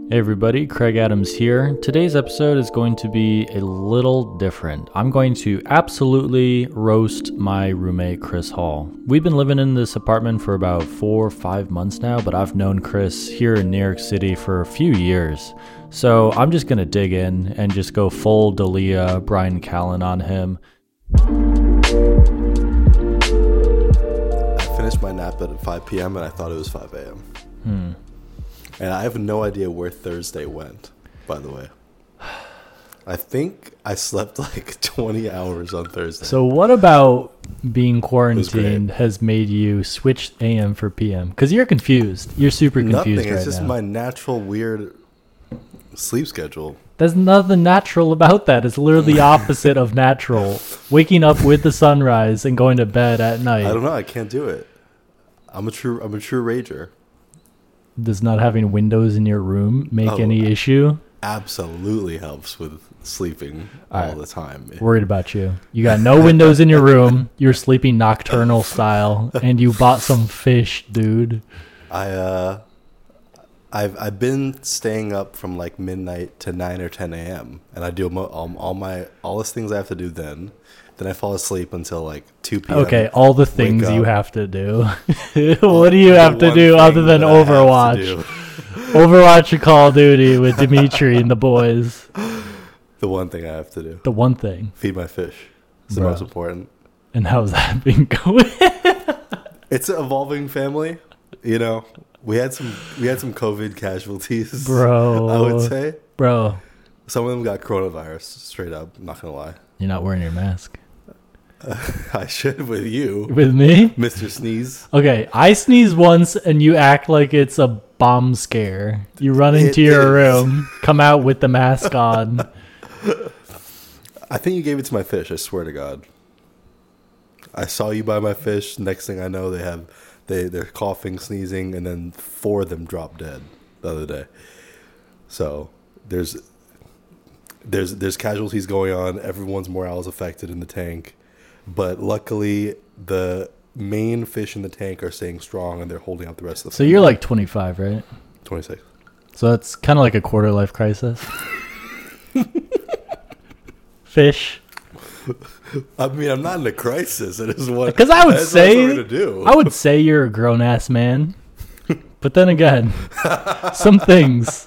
Hey everybody, Craig Adams here. Today's episode is going to be a little different. I'm going to absolutely roast my roommate, Chris Hall. We've been living in this apartment for about 4 or 5 months now, but I've known Chris here in New York City for a few years. So I'm just going to dig in and just go full D'Elia, Brian Callen on him. I finished my nap at 5 p.m. and I thought it was 5 a.m. And I have no idea where Thursday went, by the way. I think I slept like 20 hours on Thursday. So what about being quarantined has made you switch AM for PM? Because you're confused. You're super confused Nothing. right now. It's just my natural weird sleep schedule. There's nothing natural about that. It's literally the opposite of natural. Waking up with the sunrise and going to bed at night. I don't know. I can't do it. I'm a true rager. Does not having windows in your room make any issue? Absolutely helps with sleeping all the time. Worried about you. You got no windows in your room. You're sleeping nocturnal style, and you bought some fish, dude. I've been staying up from like midnight to 9 or 10 a.m. and I do all those things I have to do then. Then I fall asleep until like 2 p.m. Okay, all the things you have to do. What do you have to do other than Overwatch? Overwatch or Call of Duty with Dimitri and the boys. The one thing I have to do. The one thing. Feed my fish. It's the most important. And how's that been going? It's an evolving family. You know, we had some COVID casualties. Bro. I would say. Bro. Some of them got coronavirus, straight up. I'm not going to lie. You're not wearing your mask. I should with you. With me? Mr. Sneeze. Okay, I sneeze once and you act like it's a bomb scare. You run into your room, come out with the mask on. I think you gave it to my fish, I swear to God. I saw you buy my fish. Next thing I know, they're coughing, sneezing, and then 4 of them dropped dead the other day. So there's casualties going on. Everyone's morale is affected in the tank. But luckily, the main fish in the tank are staying strong, and they're holding up the rest of the So you're like 25, right? 26. So it's kind of like a quarter life crisis. Fish. I mean, I'm not in a crisis. It is what Because I would that's say what we're gonna do. I would say you're a grown ass man. But then again, some things.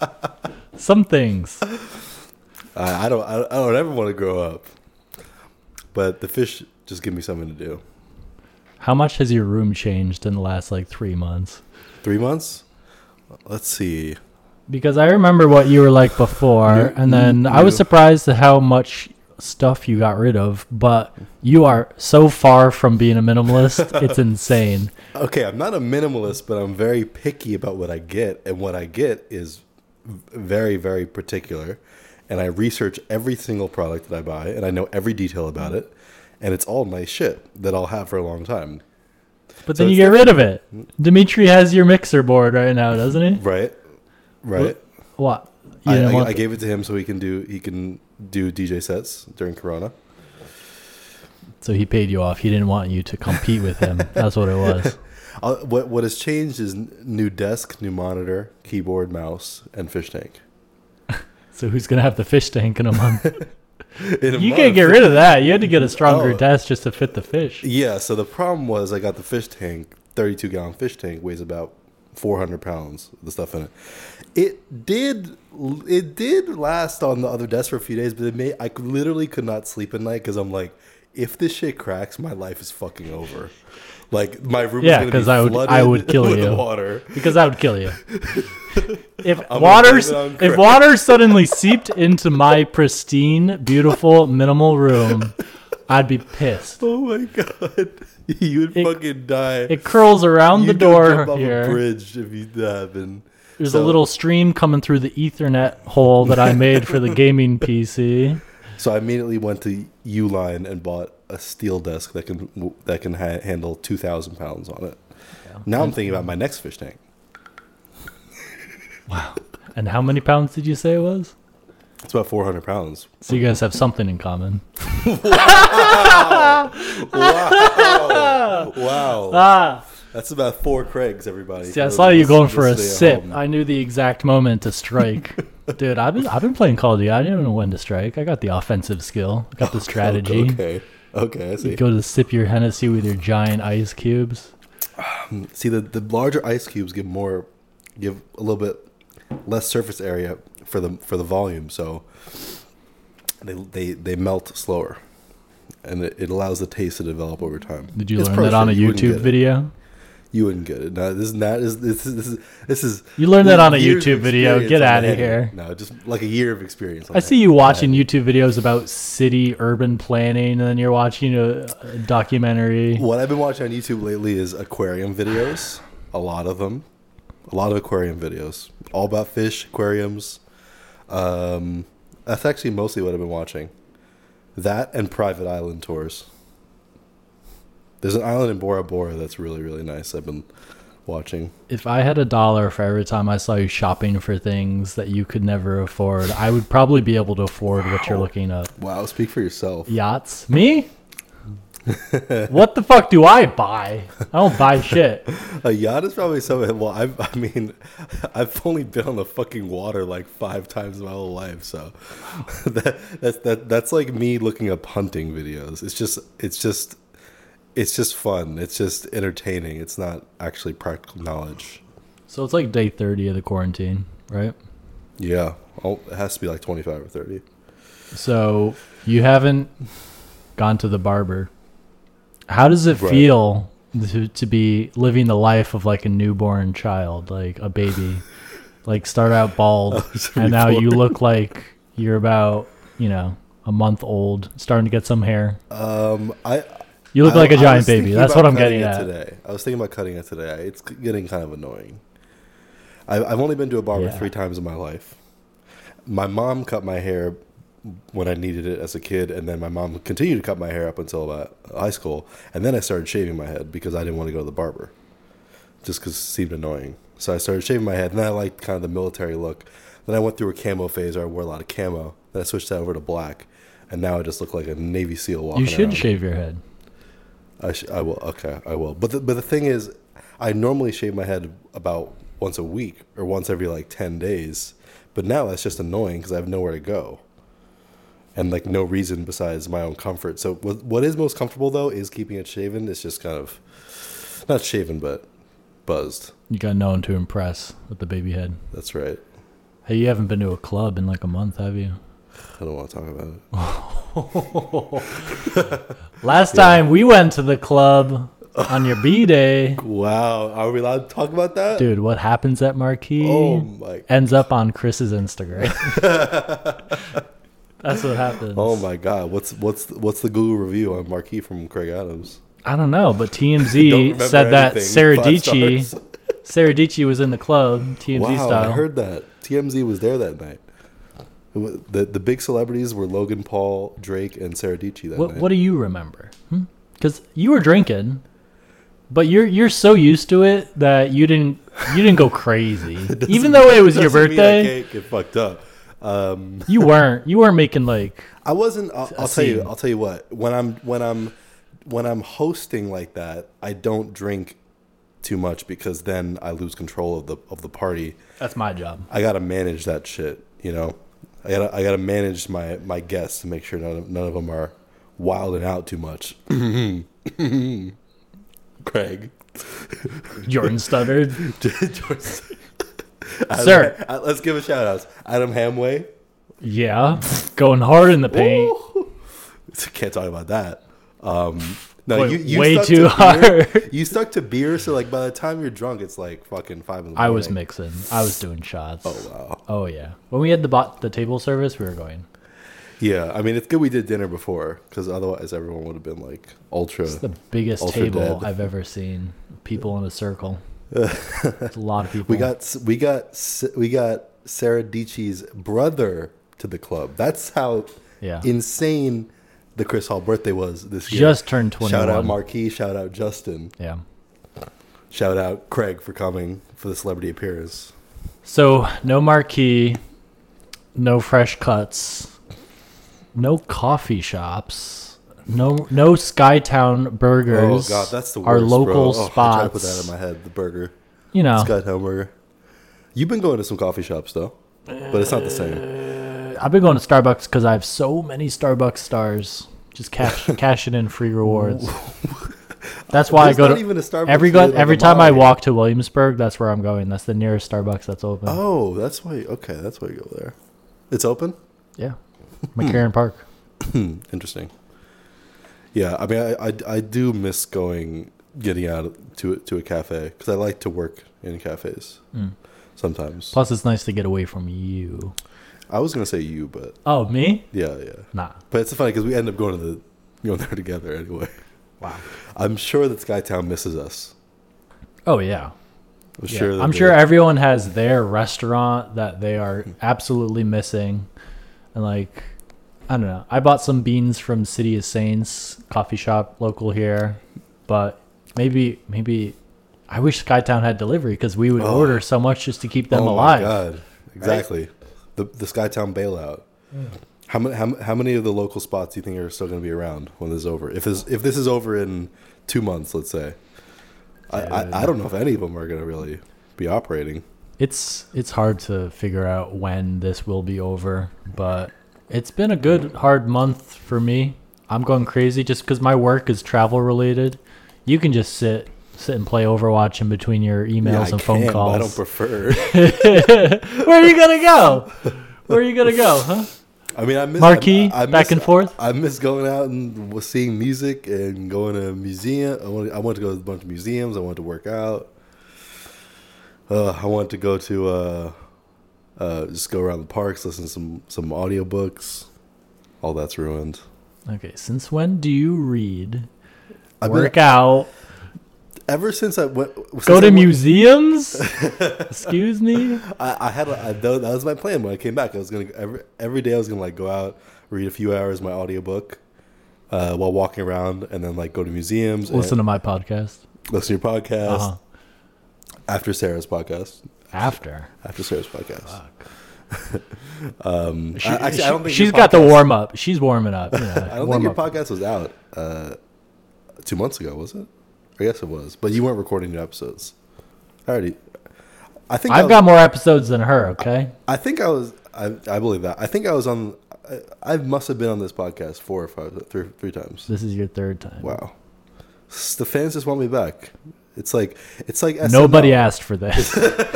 I don't ever want to grow up. But the fish just give me something to do. How much has your room changed in the last like 3 months? 3 months? Let's see. Because I remember what you were like before, and then I was surprised at how much stuff you got rid of, but you are so far from being a minimalist, it's insane. Okay, I'm not a minimalist, but I'm very picky about what I get, and what I get is very, very particular, and I research every single product that I buy, and I know every detail about it, and it's all nice shit that I'll have for a long time. But then you get rid of it. Dimitri has your mixer board right now, doesn't he? Right. What? I gave it to him so he can do DJ sets during Corona. So he paid you off. He didn't want you to compete with him. That's what it was. What has changed is new desk, new monitor, keyboard, mouse, and fish tank. So who's going to have the fish tank in a month? You can't get rid of that. You had to get a stronger desk just to fit the fish. Yeah, so the problem was I got the fish tank, 32-gallon fish tank, weighs about 400 pounds, the stuff in it. It did last on the other desk for a few days, but I literally could not sleep at night because I'm like, if this shit cracks, my life is fucking over. Like, my room is going to be flooded I would kill with you. water. Because I would kill you. If water suddenly seeped into my pristine, beautiful, minimal room, I'd be pissed. Oh my God. You'd fucking die. It curls around the door jump off here. a bridge if you happen. There's a little stream coming through the Ethernet hole that I made for the gaming PC. So I immediately went to Uline and bought a steel desk that can handle 2,000 pounds on it. Yeah. Now I'm thinking about my next fish tank. Wow. And how many pounds did you say it was? It's about 400 pounds. So you guys have something in common. Wow. That's about 4 Craigs, everybody. See, I saw you going for a Stay at sip. home. I knew the exact moment to strike. Dude, I've been playing Call of Duty. I didn't know when to strike. I got the offensive skill. I got the strategy. Okay, I see. You go to sip your Hennessy with your giant ice cubes. See, the larger ice cubes give a little bit less surface area for the volume, so they melt slower, and it allows the taste to develop over time. Did you It's learn pro that on a shit. You wouldn't YouTube get it. video? You wouldn't get it. No, this is. You learned that on a years YouTube of video. experience Get on out the of Henny. here. No, just like a year of experience. On I the see Henny. you watching YouTube videos about city urban planning, and then you're watching a documentary. What I've been watching on YouTube lately is aquarium videos. A lot of them. A lot of aquarium videos. All about fish, aquariums. That's actually mostly what I've been watching. That and private island tours. There's an island in Bora Bora that's really, really nice. I've been watching. If I had $1 for every time I saw you shopping for things that you could never afford, I would probably be able to afford what you're looking up. Wow, speak for yourself. Yachts? Me? What the fuck do I buy? I don't buy shit. A yacht is probably something. Well, I mean, I've only been on the fucking water like 5 times in my whole life, so that's like me looking up hunting videos. It's just fun. It's just entertaining. It's not actually practical knowledge. So it's like day 30 of the quarantine, right? Yeah, it has to be like 25 or 30. So you haven't gone to the barber. How does it Right. feel to be living the life of like a newborn child, like a baby? Like start out bald, and now you look like you're about, a month old, starting to get some hair. You look like a I giant was baby. thinking That's about what I'm cutting getting it at. today. I was thinking about cutting it today. It's getting kind of annoying. I've only been to a barber Yeah. 3 times in my life. My mom cut my hair when I needed it as a kid, and then my mom continued to cut my hair up until about high school, and then I started shaving my head because I didn't want to go to the barber, just because it seemed annoying. So I started shaving my head, and then I liked kind of the military look. Then I went through a camo phase where I wore a lot of camo. Then I switched that over to black, and now I just look like a Navy SEAL walking You should around. shave your head. I will. Okay, I will. But the thing is, I normally shave my head about once a week or once every like 10 days. But now that's just annoying because I have nowhere to go. And like no reason besides my own comfort. So what is most comfortable though is keeping it shaven. It's just kind of not shaven, but buzzed. You got no one to impress with the baby head. That's right. Hey, you haven't been to a club in like a month, have you? I don't want to talk about it. Last time we went to the club on your B-Day. Wow. Are we allowed to talk about that? Dude, what happens at Marquee Oh my. ends up on Chris's Instagram. That's what happens. Oh my God. What's the Google review on Marquee from Craig Adams? I don't know, but Don't TMZ remember said that anything. Sarah 5 Dietschy, stars. Sarah Dietschy was in the club, TMZ Wow, style. I heard that. TMZ was there that night. The big celebrities were Logan Paul, Drake, and Sarah Dietschy that night. What do you remember? Because you were drinking, but you're so used to it that you didn't go crazy. Even though it was your Doesn't mean I birthday, can't get fucked up. you weren't making like I wasn't. I'll tell scene. you. I'll tell you what. When I'm hosting like that, I don't drink too much because then I lose control of the party. that's my job. I gotta manage that shit. You know, I gotta manage my guests to make sure none of them are wilding out too much. Craig. Jordan stuttered. Adam, Sir. let's give a shout out. Adam Hamway. Yeah, going hard in the paint. Ooh. Can't talk about that. No, Wait, you way stuck too to beer. hard. You stuck to beer, so like by the time you're drunk, it's like fucking 5 in the morning. I was mixing. I was doing shots. Oh wow. Oh yeah. When we had the table service, we were going. Yeah, I mean it's good we did dinner before because otherwise everyone would have been like ultra. It's the biggest Ultra table dead. I've ever seen. People in a circle. It's a lot of people. We got Sarah Dietschy's brother to the club. That's how Yeah. insane the Chris Hall birthday was this year. Just turned 21. Shout out Marquis. Shout out Justin. Yeah. Shout out Craig for coming for the celebrity appearance. So no marquee, no fresh cuts, no coffee shops. No Skytown burgers. Oh god, that's the worst. Our local bro. spots. I try to put that in my head. The burger, You know, Skytown burger. You've been going to some coffee shops though, but it's not the same. I've been going to Starbucks because I have so many Starbucks stars. Just cashing in free rewards. That's why There's I go not to even a Starbucks every in time I Mali. walk to Williamsburg. That's where I'm going. That's the nearest Starbucks that's open. Oh, that's why. Okay, that's why you go there. It's open. Yeah, McCarran Park. Interesting. Yeah, I mean, I do miss getting out to a cafe because I like to work in cafes sometimes. Plus, it's nice to get away from you. I was gonna say you, but Oh, me? yeah. Nah. But it's funny because we end up going there together anyway. Wow. I'm sure that Skytown misses us. Oh yeah. I'm Yeah. sure. That I'm they- sure everyone has their restaurant that they are absolutely missing, and like, I don't know. I bought some beans from City of Saints coffee shop local here, but maybe I wish Skytown had delivery because we would order so much just to keep them alive. My God, exactly. The Skytown bailout. How many of the local spots do you think are still going to be around when this is over? If this is over in 2 months, let's say, I don't know if any of them are going to really be operating. It's hard to figure out when this will be over, but it's been a good hard month for me. I'm going crazy just because my work is travel related. You can just sit and play Overwatch in between your emails I and phone can, calls. but I don't prefer. Where are you gonna go? Where are you gonna go? Huh? I mean, I miss Marquee, I miss, back and forth? I miss going out and seeing music and going to a museum. I want to go to a bunch of museums. I want to work out. I want to go to just go around the parks, listen to some audiobooks. All that's ruined. Okay, since when do you read? I've Work been- out. Ever since I went, Go to museums? Excuse me? that was my plan when I came back. I was gonna every day I was gonna like go out, read a few hours of my audiobook while walking around, and then like go to museums. Listen and to my podcast. listen to your podcast Uh-huh. after Sarah's podcast. After. After Sarah's podcast. She, Actually, I don't think she's your got the podcast- warm up. She's warming up. You know, I don't warm think your up. podcast was out 2 months ago, was it? I guess it was, but you weren't recording new episodes. I think I've got more episodes than her, okay? I think I was. I believe that. I think I was on. I must have been on this podcast three times. This is your third time. Wow. The fans just want me back. It's like SNL. Nobody asked for this.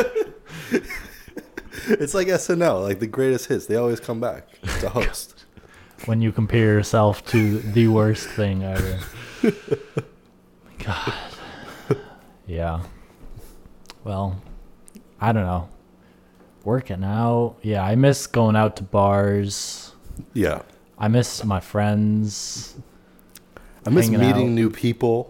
It's like SNL, like the greatest hits. They always come back to host. When you compare yourself to the worst thing ever. God. Yeah. Well, I don't know. Working out. Yeah, I miss going out to bars. Yeah. I miss my friends. I miss Hanging meeting out. new people.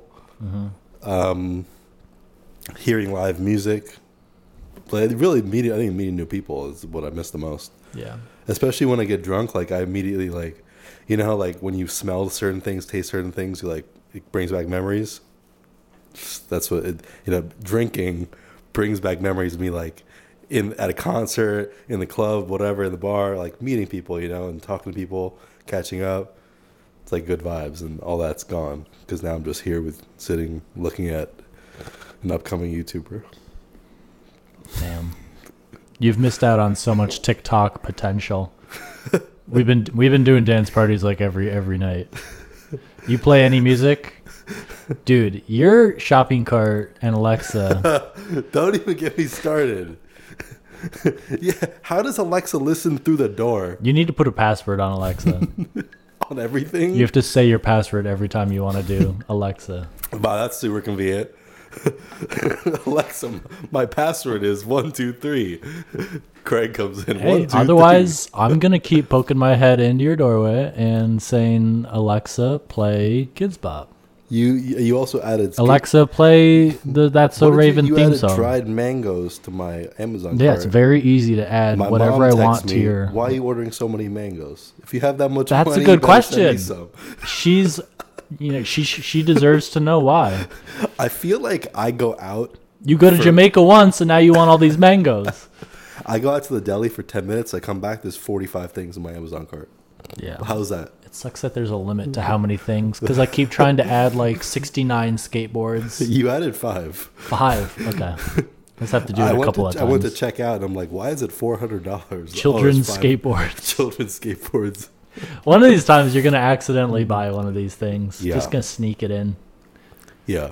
Hearing live music. But really, I think meeting new people is what I miss the most. Yeah. Especially when I get drunk, like I immediately like, you know, how, like when you smell certain things, taste certain things, you like it brings back memories. That's what drinking brings back memories of me, like at a concert, in the club, whatever, in the bar, like meeting people, and talking to people, catching up. It's like good vibes, and all that's gone because now I'm just here sitting looking at an upcoming YouTuber. Damn. You've missed out on so much TikTok potential. We've been doing dance parties like every night. You play any music? Dude, your shopping cart and Alexa. Don't even get me started. Yeah, how does Alexa listen through the door You need to put a password on Alexa. on everything? You have to say your password every time you want to do Alexa. Wow, that's super convenient. Alexa, my password is 123. Craig comes in. Hey, 1, 2, otherwise, I'm going to keep poking my head into your doorway and saying, Alexa, play Kids Bop. 3. You also added Alexa, play the That's So What did Raven you theme added song. dried mangoes to my Amazon Yeah, cart. it's very easy to add My whatever mom I texts want to me, your... Why are you ordering so many mangoes? If you have that much That's money, a good you better send me question. some. She's, she deserves to know why. I feel like I go out. You go to Jamaica once, and now you want all these mangoes. I go out to the deli for 10 minutes. I come back. There's 45 things in my Amazon cart. Yeah. How's that? It sucks that there's a limit to how many things, because I keep trying to add like 69 skateboards. You added 5. 5. Okay. Let's have to do it a couple of times. I went to check out, and I'm like, why is it $400? Children's skateboards. Children's skateboards. One of these times, you're going to accidentally buy one of these things. Yeah. Just going to sneak it in. Yeah.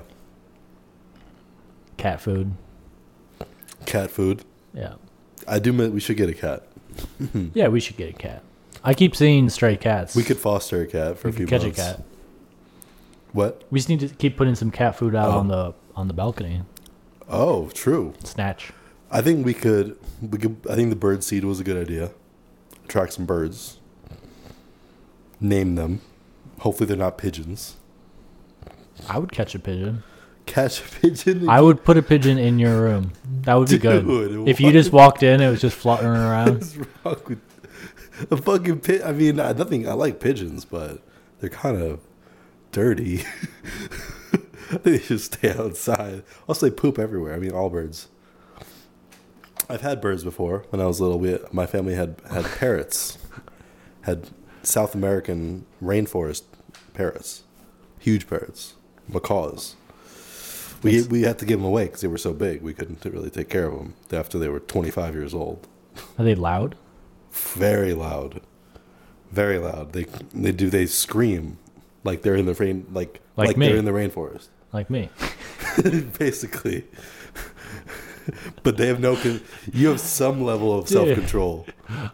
Cat food. Cat food. Yeah. I do admit we should get a cat. Yeah, we should get a cat. I keep seeing stray cats. We could foster a cat for a few catch months. a cat. What? We just need to keep putting some cat food out on the balcony. Oh, true. Snatch. I think we could. I think the bird seed was a good idea. Attract some birds. Name them. Hopefully they're not pigeons. I would catch a pigeon. Catch a pigeon. I would put a pigeon in your room. That would be good. If you just walked in, it was just fluttering around. What's wrong with a fucking I mean, nothing. I like pigeons, but they're kind of dirty. I think they should stay outside. Also, they poop everywhere. I mean, all birds. I've had birds before. When I was little, my family had parrots. Had South American rainforest parrots. Huge parrots. Macaws. We had to give them away because they were so big. We couldn't really take care of them after they were 25 years old. Are they loud? Very loud. Very loud. They scream like they're in the rain, like me. They're in the rainforest. Like me. Basically. But they have you have some level of self-control.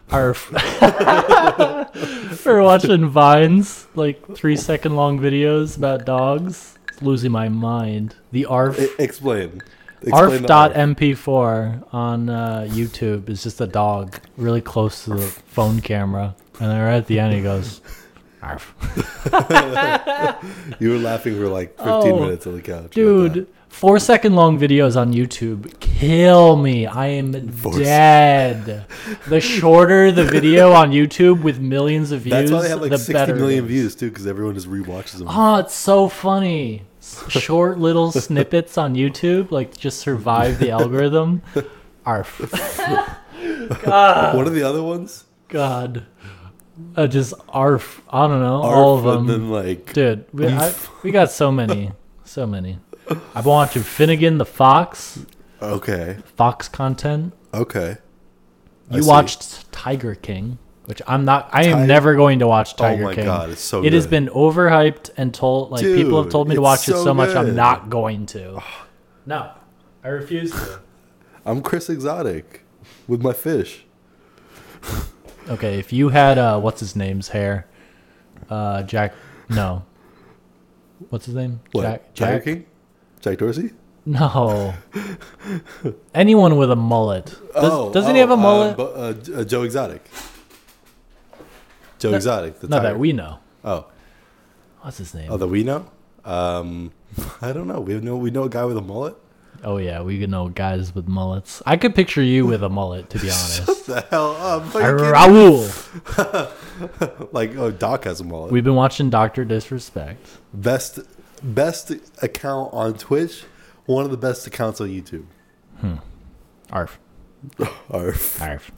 We're watching Vines, like 3-second long videos about dogs. It's losing my mind. The ARF. Explain ARF.mp4 on YouTube is just a dog really close to the phone camera. And then right at the end he goes, ARF. You were laughing for like 15 minutes on the couch. Dude, 4-second long videos on YouTube kill me. I am dead. The shorter the video on YouTube with millions of views, that's why they have like the 60 million views too, because everyone just rewatches them. Oh, it's so funny. Short little snippets on YouTube, like just survive the algorithm. Arf. God. What are the other ones? God. Just arf. I don't know. Arf, all of them. And then like, dude, we got so many. So many. I've been watching Finnegan the Fox. Okay. Fox content. Okay. You watched Tiger King, which I am never going to watch Tiger King. Oh my God, it's so good. It has been overhyped and Dude, people have told me to watch it so much good. I'm not going to. No. I refuse to. I'm Chris Exotic with my fish. Okay, if you had what's his name's hair? Jack no. What's his name? What? Tiger King? Jack Dorsey? No. Anyone with a mullet. Doesn't he have a mullet? Joe Exotic. Joe Exotic. The no, that we know. Oh. What's his name? Oh, that we know? I don't know. We know a guy with a mullet? Oh, yeah. We know guys with mullets. I could picture you with a mullet, to be honest. What the hell up? Raul. Doc has a mullet. We've been watching Dr. Disrespect. Best account on Twitch. One of the best accounts on YouTube. Arf. Arf. Arf.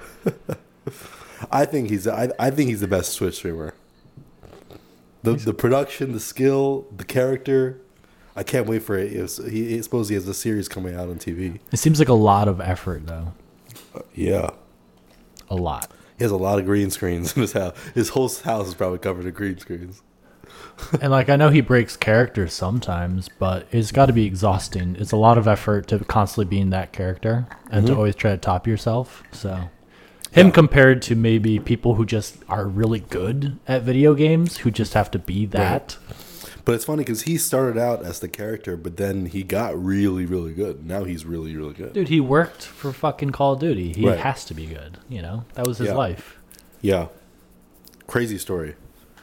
I think he's the best Twitch streamer. The production, the skill, the character. I can't wait for it. He supposedly has a series coming out on TV. It seems like a lot of effort, though. Yeah. A lot. He has a lot of green screens in his house. His whole house is probably covered in green screens. And I know he breaks characters sometimes, but it's got to be exhausting. It's a lot of effort to constantly be in that character and to always try to top yourself. So him compared to maybe people who just are really good at video games, who just have to be that. Right. But it's funny because he started out as the character, but then he got really, really good. Now he's really, really good. Dude, he worked for fucking Call of Duty. He has to be good. That was his life. Yeah. Crazy story.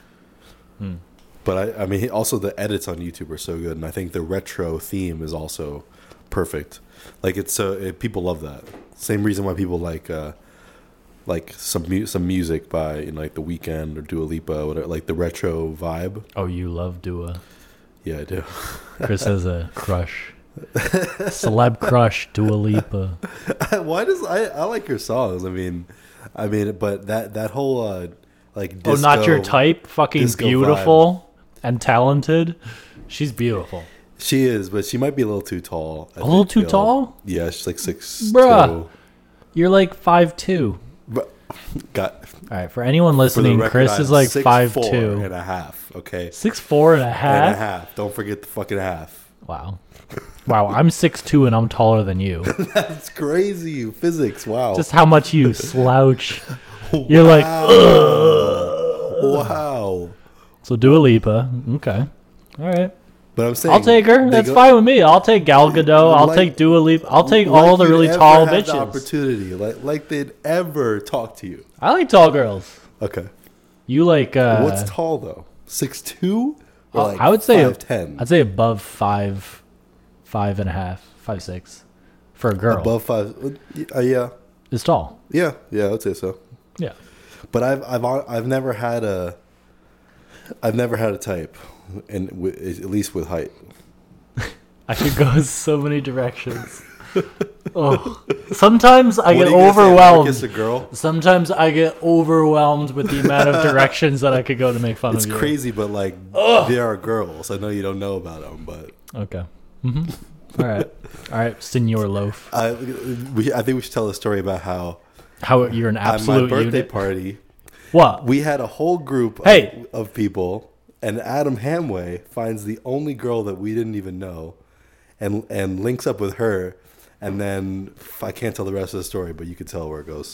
But I mean, also the edits on YouTube are so good, and I think the retro theme is also perfect. People love that. Same reason why people like some music by The Weeknd or Dua Lipa, or whatever, like the retro vibe. Oh, you love Dua? Yeah, I do. Chris has a crush, celeb crush, Dua Lipa. Why does I like her songs? I mean, but that whole like Oh, not your disco- type? Fucking disco beautiful and talented. She's beautiful. She is, but she might be a little too tall. A little too tall? Yeah, she's like 6'2". Bruh. You're like 5'2". But got All right, for anyone for the listening, record, Chris I'm is like 6'4" 5'2". and a half. Okay, 6'4" and a and a half? half. Don't forget the fucking half. Wow. Wow, I'm 6'2" and I'm taller than you. That's crazy. Physics. Wow. Just how much you slouch. You're like, wow. so Dua Lipa. Okay. All right. But I'm saying I'll take her. they That's go- fine with me. I'll take Gal Gadot. I'll Like- take Dua Lipa. I'll take like all the you'd really ever tall had the bitches. opportunity, like they'd ever talk to you. I like tall girls. Okay. You like What's tall though? 6'2"? Or like I would say 5'10"? I'd say above 5.5, 5'6" for a girl. Above 5. Yeah. Is tall. Yeah. Yeah. I'd say so. Yeah. But I've never had a type, and at least with height. I could go so many directions. Oh, sometimes I What get are you gonna say, overwhelmed. Marcus, a girl? Sometimes I get overwhelmed with the amount of directions that I could go to make fun It's of you. crazy, but like there are girls. I know you don't know about them, but Okay. All right, Senor Loaf. I think we should tell a story about how How you're an at my absolute birthday unit. party What? we had a whole group Hey. of people, and Adam Hamway finds the only girl that we didn't even know, and links up with her, and then I can't tell the rest of the story, but you can tell where it goes.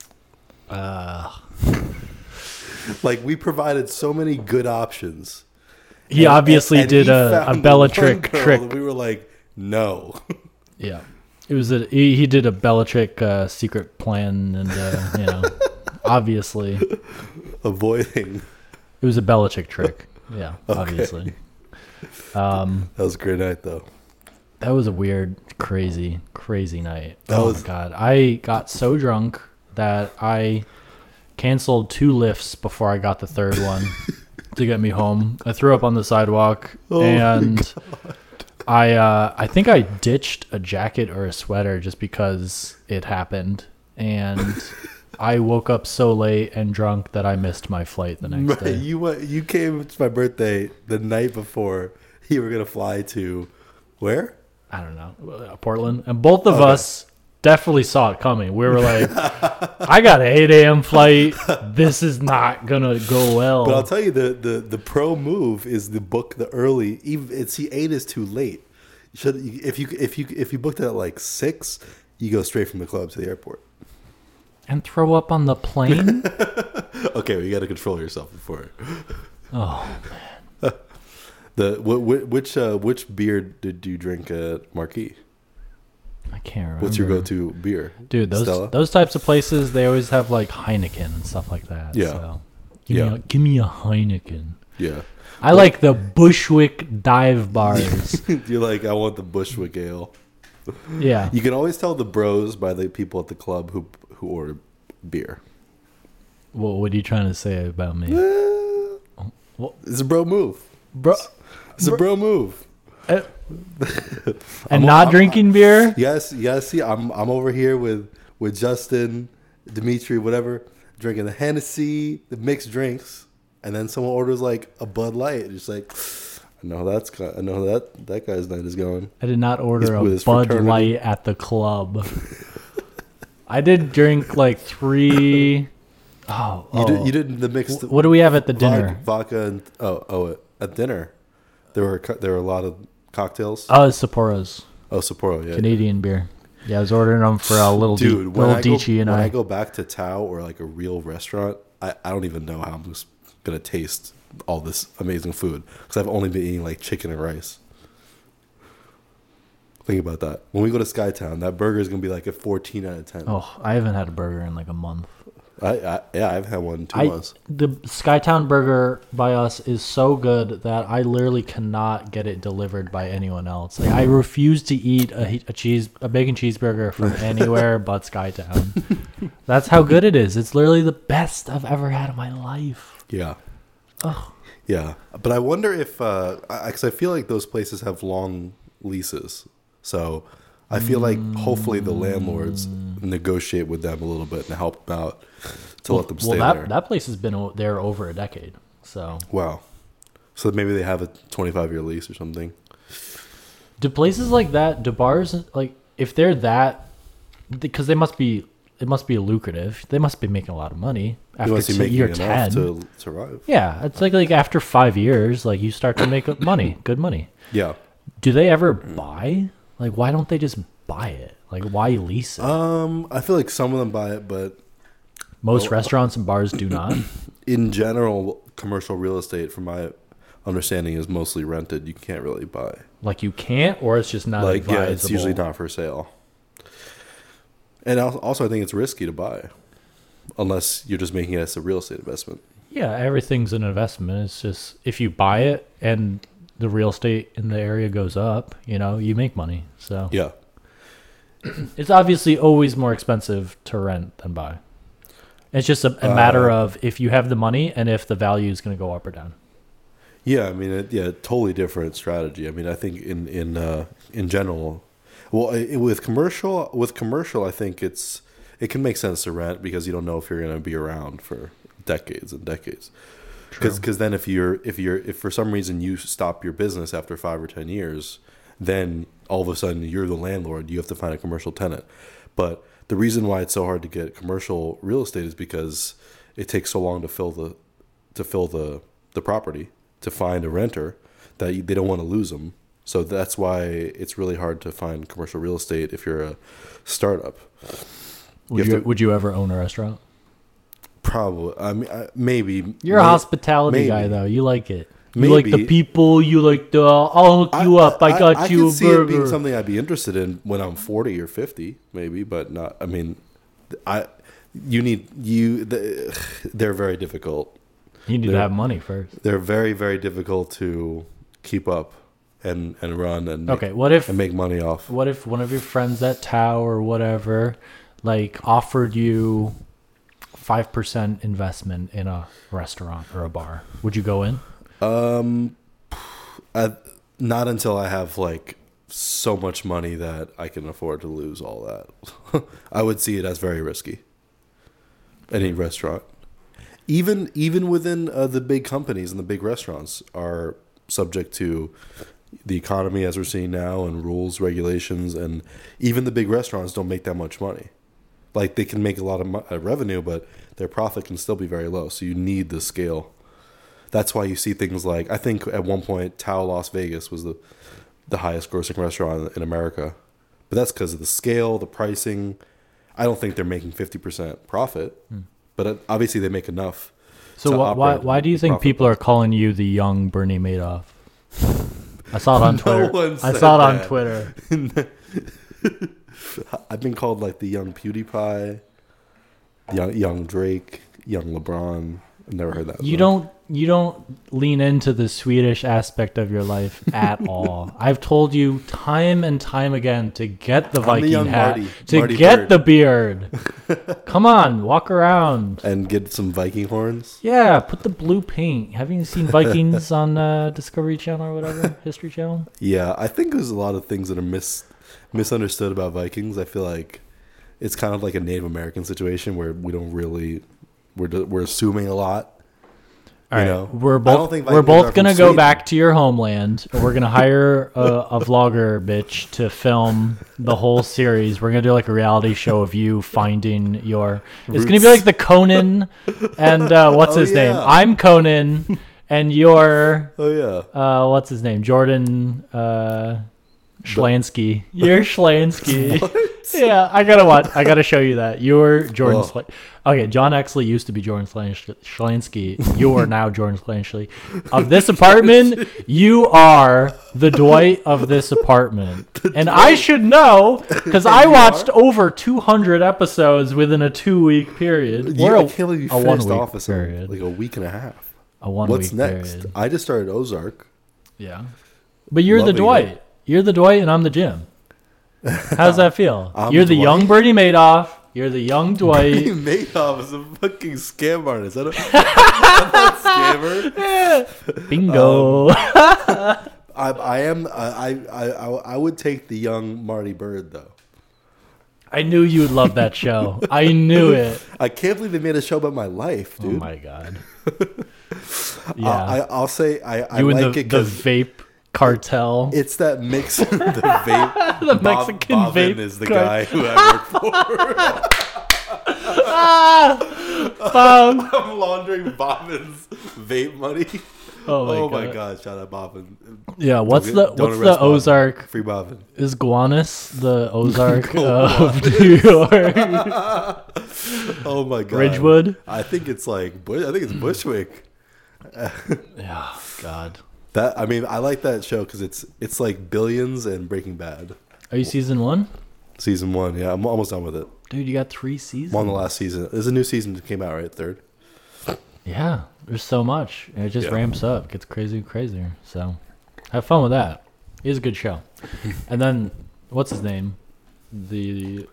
Like we provided so many good options. He obviously and did he a found Bellatrix one girl trick. that we were like, no. Yeah, it was he did a Bellatrix secret plan, and obviously Avoiding. it was a Bellatrix trick. Yeah, obviously. That was a great night, though. That was a weird, crazy night. That Oh was- my god, I got so drunk that I canceled 2 lifts before I got the third one to get me home. I threw up on the sidewalk, Oh and I think I ditched a jacket or a sweater just because it happened, and I woke up so late and drunk that I missed my flight the next day. You came to my birthday the night before you were gonna fly to where? I don't know, Portland, and both of us definitely saw it coming. We were like, I got an 8 a.m. flight. This is not gonna go well. But I'll tell you the pro move is the book the early. Even see 8 is too late. If you booked it at like 6, you go straight from the club to the airport. And throw up on the plane? Okay, well, you got to control yourself before. Oh, Which beer did you drink at Marquee? I can't remember. What's your go-to beer, Dude, Stella? those types of places, they always have like Heineken and stuff like that. Yeah. So Yeah. give me a Heineken. Yeah, I like the Bushwick dive bars. you're like, I want the Bushwick Ale. Yeah. You can always tell the bros by the people at the club who order beer. What are you trying to say about me? Well, It's a bro move. bro, It's a bro move. and not drinking beer? Yes, yes. See, I'm over here with Justin, Dimitri, whatever, drinking the Hennessy, the mixed drinks, and then someone orders like a Bud Light. It's like, I know that guy's night is going. I did not order With a his Bud fraternity. Light at the club. I did drink like 3. You didn't the mixed. What do we have at the dinner? Vodka and at dinner, there were a lot of cocktails. Oh, it's Sapporo's Sapporo, yeah. Canadian beer. Yeah, I was ordering them for a little Dude, when little Dichi and when I. I go back to Tao or like a real restaurant, I don't even know how I'm just gonna taste all this amazing food because I've only been eating like chicken and rice. Think about that. When we go to Skytown, that burger is gonna be like a 14 out of 10. Oh, I haven't had a burger in like a month. I've had one in 2 months. The Skytown burger by us is so good that I literally cannot get it delivered by anyone else. Like, I refuse to eat a bacon cheeseburger from anywhere but Skytown. That's how good it is. It's literally the best I've ever had in my life. Yeah. Oh, Yeah, but I wonder if because I feel like those places have long leases, so I feel like hopefully the landlords negotiate with them a little bit and help them out to let them stay there. That place has been there over a decade. So Wow. So maybe they have a 25-year lease or something. do places like that, do bars, like, if they're that, because it must be lucrative. They must be making a lot of money You must be after making year enough 10. to survive. Yeah, it's like after 5 years, like you start to make money, good money. Yeah. Do they ever buy? Like, why don't they just buy it? Like, why lease it? I feel like some of them buy it, but Most restaurants and bars do not. in general, commercial real estate, from my understanding, is mostly rented. You can't really buy. Like, you can't, or it's just not Like, advisable. yeah, it's usually not for sale. And also, I think it's risky to buy, unless you're just making it as a real estate investment. Yeah, everything's an investment. It's just if you buy it and the real estate in the area goes up, you make money. So Yeah. it's obviously always more expensive to rent than buy. It's just a matter of if you have the money and if the value is going to go up or down. Yeah, I mean, totally different strategy. I mean, I think in general, well, with commercial, I think it can make sense to rent because you don't know if you're going to be around for decades and decades. Because then if for some reason you stop your business after 5 or 10 years, then all of a sudden you're the landlord. You have to find a commercial tenant. But the reason why it's so hard to get commercial real estate is because it takes so long to fill the property, to find a renter, that they don't want to lose them. So that's why it's really hard to find commercial real estate if you're a startup. Would you ever own a restaurant? Probably. I mean, maybe. You're a hospitality guy, though. You like it. You Maybe. like the people. You like the. I'll hook you up. I got you a can see burger. it being something I'd be interested in when I'm 40 or 50, maybe, but not. I mean, they're very difficult. You need to have money first. They're very, very difficult to keep up and run and make money off. What if one of your friends at Tao or whatever, like, offered you 5% investment in a restaurant or a bar? Would you go in? Not until I have like so much money that I can afford to lose all that. I would see it as very risky. Any restaurant, even within the big companies and the big restaurants, are subject to the economy as we're seeing now, and rules, regulations, and even the big restaurants don't make that much money. Like, they can make a lot of revenue, but their profit can still be very low. So you need the scale. That's why you see things like, I think at one point Tao Las Vegas was the highest grossing restaurant in America. But that's because of the scale, the pricing. I don't think they're making 50% profit, but obviously they make enough. So why do you think people are calling you the young Bernie Madoff? I saw it on Twitter. I've been called like the young PewDiePie, young Drake, young LeBron. I've never heard that. You don't lean into the Swedish aspect of your life at all. I've told you time and time again to get the Viking hat, Marty get Bird. The beard. Come on, walk around and get some Viking horns. Yeah, put the blue paint. Haven't you seen Vikings on Discovery Channel or whatever, History Channel? Yeah, I think there's a lot of things that are misunderstood about Vikings. I feel like it's kind of like a Native American situation where we don't really we're assuming a lot. All right, we're both gonna go back to your homeland. We're gonna hire a vlogger bitch to film the whole series. We're gonna do like a reality show of you finding your. It's gonna be like the Conan and what's his name? I'm Conan, and you're. What's his name? Jordan Schlansky. You're Schlansky. What? Yeah, I gotta show you that. You're Jordan Okay, John Exley used to be Jordan Schlansky. You are now Jordan Schlansky. Of this apartment, you are the Dwight of this apartment. And I should know, because I watched over 200 episodes within a 2-week period. I can't believe you finished Office in like a week and a half. What's next? Period. I just started Ozark. Yeah. But you're the Dwight. It. You're the Dwight and I'm the Jim. How's that feel? You're the young Bernie Madoff. You're the young Dwight. Bernie Madoff is a fucking scam artist. I'm not a scammer. Bingo. I would take the young Marty Bird though. I knew you would love that show. I knew it. I can't believe they made a show about my life, dude. Oh my god. Yeah. I'll say I You like and it the because vape cartel. it's that mix. The vape. The Mexican Bobbin vape is the cart- guy who I work Bob. for. I'm laundering Bobbin's vape money. Oh my god. god! Shout out Bobbin. Yeah, what's Don't the arrest Bobbin. Ozark? Free Bobbin. Is Gowanus the Ozark of New York? Oh my god. Ridgewood? I think it's like I think it's Bushwick. Yeah, god. That I mean, I like that show because it's like Billions and Breaking Bad. Are you season 1? Season 1, yeah, I'm almost done with it. Dude, you got 3 seasons. I'm on the last season. There's a new season that came out, right? Third. Yeah, there's so much. And it just Yeah. ramps up, gets crazier and crazier. So, have fun with that. It is a good show. And then, what's his name? There's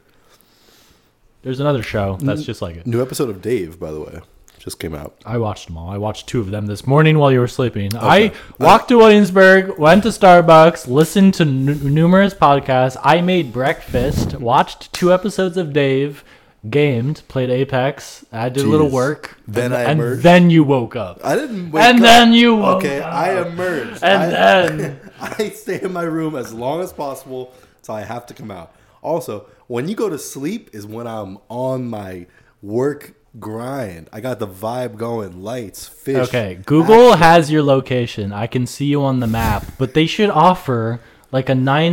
another show that's just like it. New episode of Dave, by the way, just came out. I watched them all. I watched 2 of them this morning while you were sleeping. I walked to Williamsburg, went to Starbucks, listened to numerous podcasts. I made breakfast, watched 2 episodes of Dave, gamed, played Apex. I did a little Jeez. work. Then I and emerged. then you woke up. I didn't wake And up. then you woke Okay, up. I emerged. And then I stay in my room as long as possible till I have to come out. Also, when you go to sleep is when I'm on my work grind. I got the vibe going, lights, fish. okay, Google has your location. I can see you on the map, but they should offer like a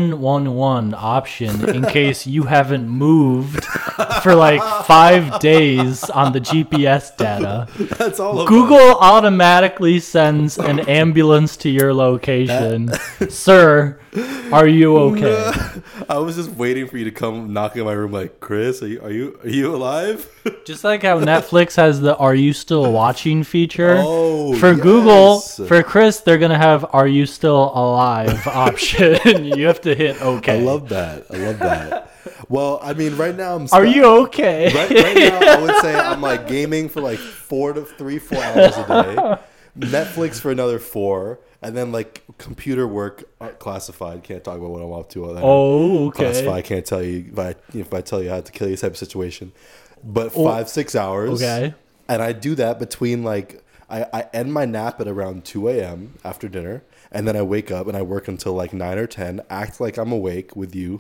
911 option in case you haven't moved for like 5 days on the GPS data. That's all of Google automatically sends an ambulance to your location. Sir, are you okay? I was just waiting for you to come knocking on my room like, Chris, are you alive? Just like how Netflix has the "Are you still watching?" feature. Oh, for yes. Google, for Chris, they're gonna have "Are you still alive?" option. You have to hit OK. I love that. Well, I mean, right now I'm. Are you okay? Right now, I would say I'm like gaming for like 4 hours a day. Netflix for another 4, and then like computer work classified. Can't talk about what I'm up to. Oh, okay. Classified. Can't tell you if I tell you I had to kill you type of situation. But 5-6 hours. Okay. And I do that between like I end my nap at around 2 a.m. after dinner, and then I wake up and I work until like 9 or 10. Act like I'm awake with you.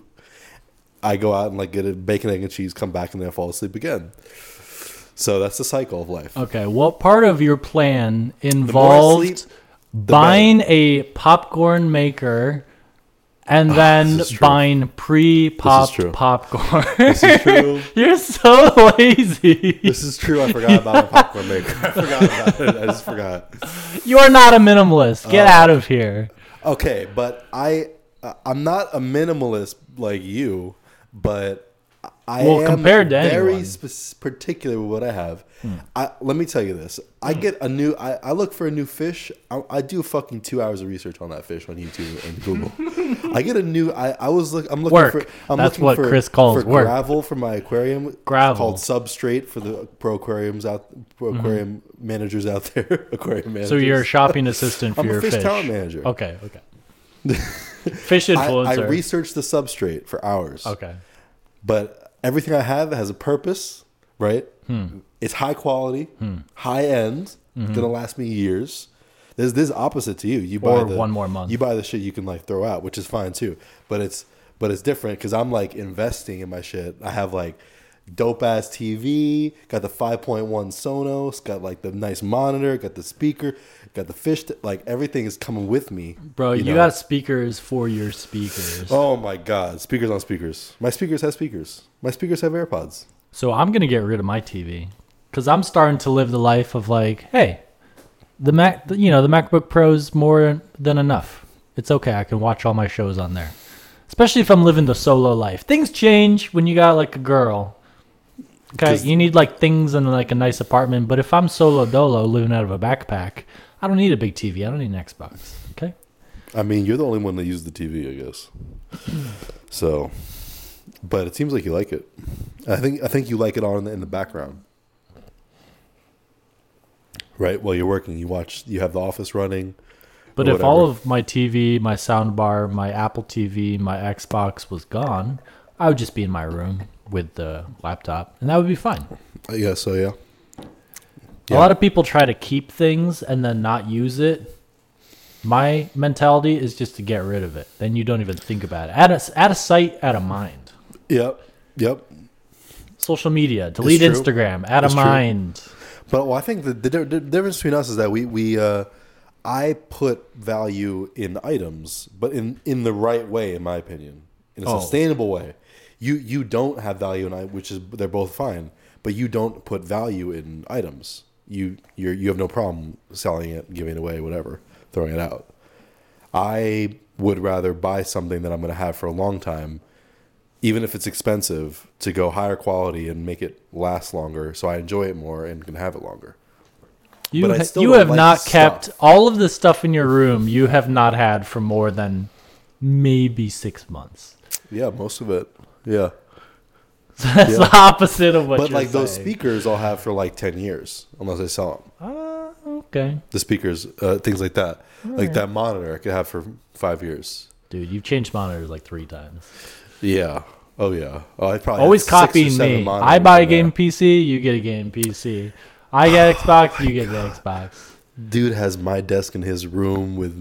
I go out and like get a bacon, egg, and cheese, come back, and then I fall asleep again. So that's the cycle of life. Okay. What part of your plan more I involved sleep, buying a popcorn maker and then this is true. buying pre-popped true. popcorn? This is true. You're so lazy. This is true. I forgot about my popcorn maker. I forgot about it. I just forgot. You are not a minimalist. Get out of here. Okay, but I'm not a minimalist like you, but I am compared to very anyone. particular with what I have. Let me tell you this: I get a new. I look for a new fish. I do fucking 2 hours of research on that fish on YouTube and Google. I get a new. I'm looking Work. for. I'm That's looking what for, Chris calls for work. gravel for my aquarium. Gravel. Called Substrate for the pro aquarium managers out there. Aquarium managers. So you're a shopping assistant for I'm your a fish fish. talent manager. Okay. Fish influencer. I researched the substrate for hours. Okay. But everything I have has a purpose, right? It's high quality, high end, gonna last me years. There's this opposite to you. You buy Or 1 more month. You buy the shit you can like throw out, which is fine too. But it's different because I'm like investing in my shit. I have like dope ass TV, got the 5.1 Sonos, got like the nice monitor, got the speaker, got the fish. Like everything is coming with me. Bro, you know? got speakers for your speakers. Oh my god, speakers on speakers. My speakers have speakers. My speakers have AirPods. So I'm going to get rid of my TV because I'm starting to live the life of like, hey, the MacBook Pro's more than enough. It's okay. I can watch all my shows on there, especially if I'm living the solo life. Things change when you got like a girl. Okay, you need like things in like a nice apartment. But if I'm solo dolo living out of a backpack, I don't need a big TV. I don't need an Xbox. Okay. I mean, you're the only one that uses the TV, I guess. So, but it seems like you like it. I think you like it on in the background, right? While you're working, you have The Office running, But if all of my TV, my soundbar, my Apple TV, my Xbox was gone, I would just be in my room with the laptop, and that would be fine. I guess so, yeah. A lot of people try to keep things and then not use it. My mentality is just to get rid of it. Then you don't even think about it. At a sight, out of mind. Yep. Social media, delete Instagram, out of mind. But I think the difference between us is that I put value in items, but in the right way, in my opinion, in a sustainable way. You don't have value in which is they're both fine, but you don't put value in items. You have no problem selling it, giving it away, whatever, throwing it out. I would rather buy something that I'm going to have for a long time, even if it's expensive, to go higher quality and make it last longer, so I enjoy it more and can have it longer. You have not kept all of the stuff in your room. You have not had for more than maybe 6 months. Yeah, most of it. Yeah. That's the opposite of what you're saying. But like those speakers I'll have for like 10 years, unless I sell them. Okay. The speakers, things like that. Like that monitor I could have for 5 years. Dude, you've changed monitors like 3 times. Yeah. Oh, yeah. Oh, I probably always copying me. I buy a game PC, you get a game PC. I get Xbox, you get the Xbox. Dude has my desk in his room with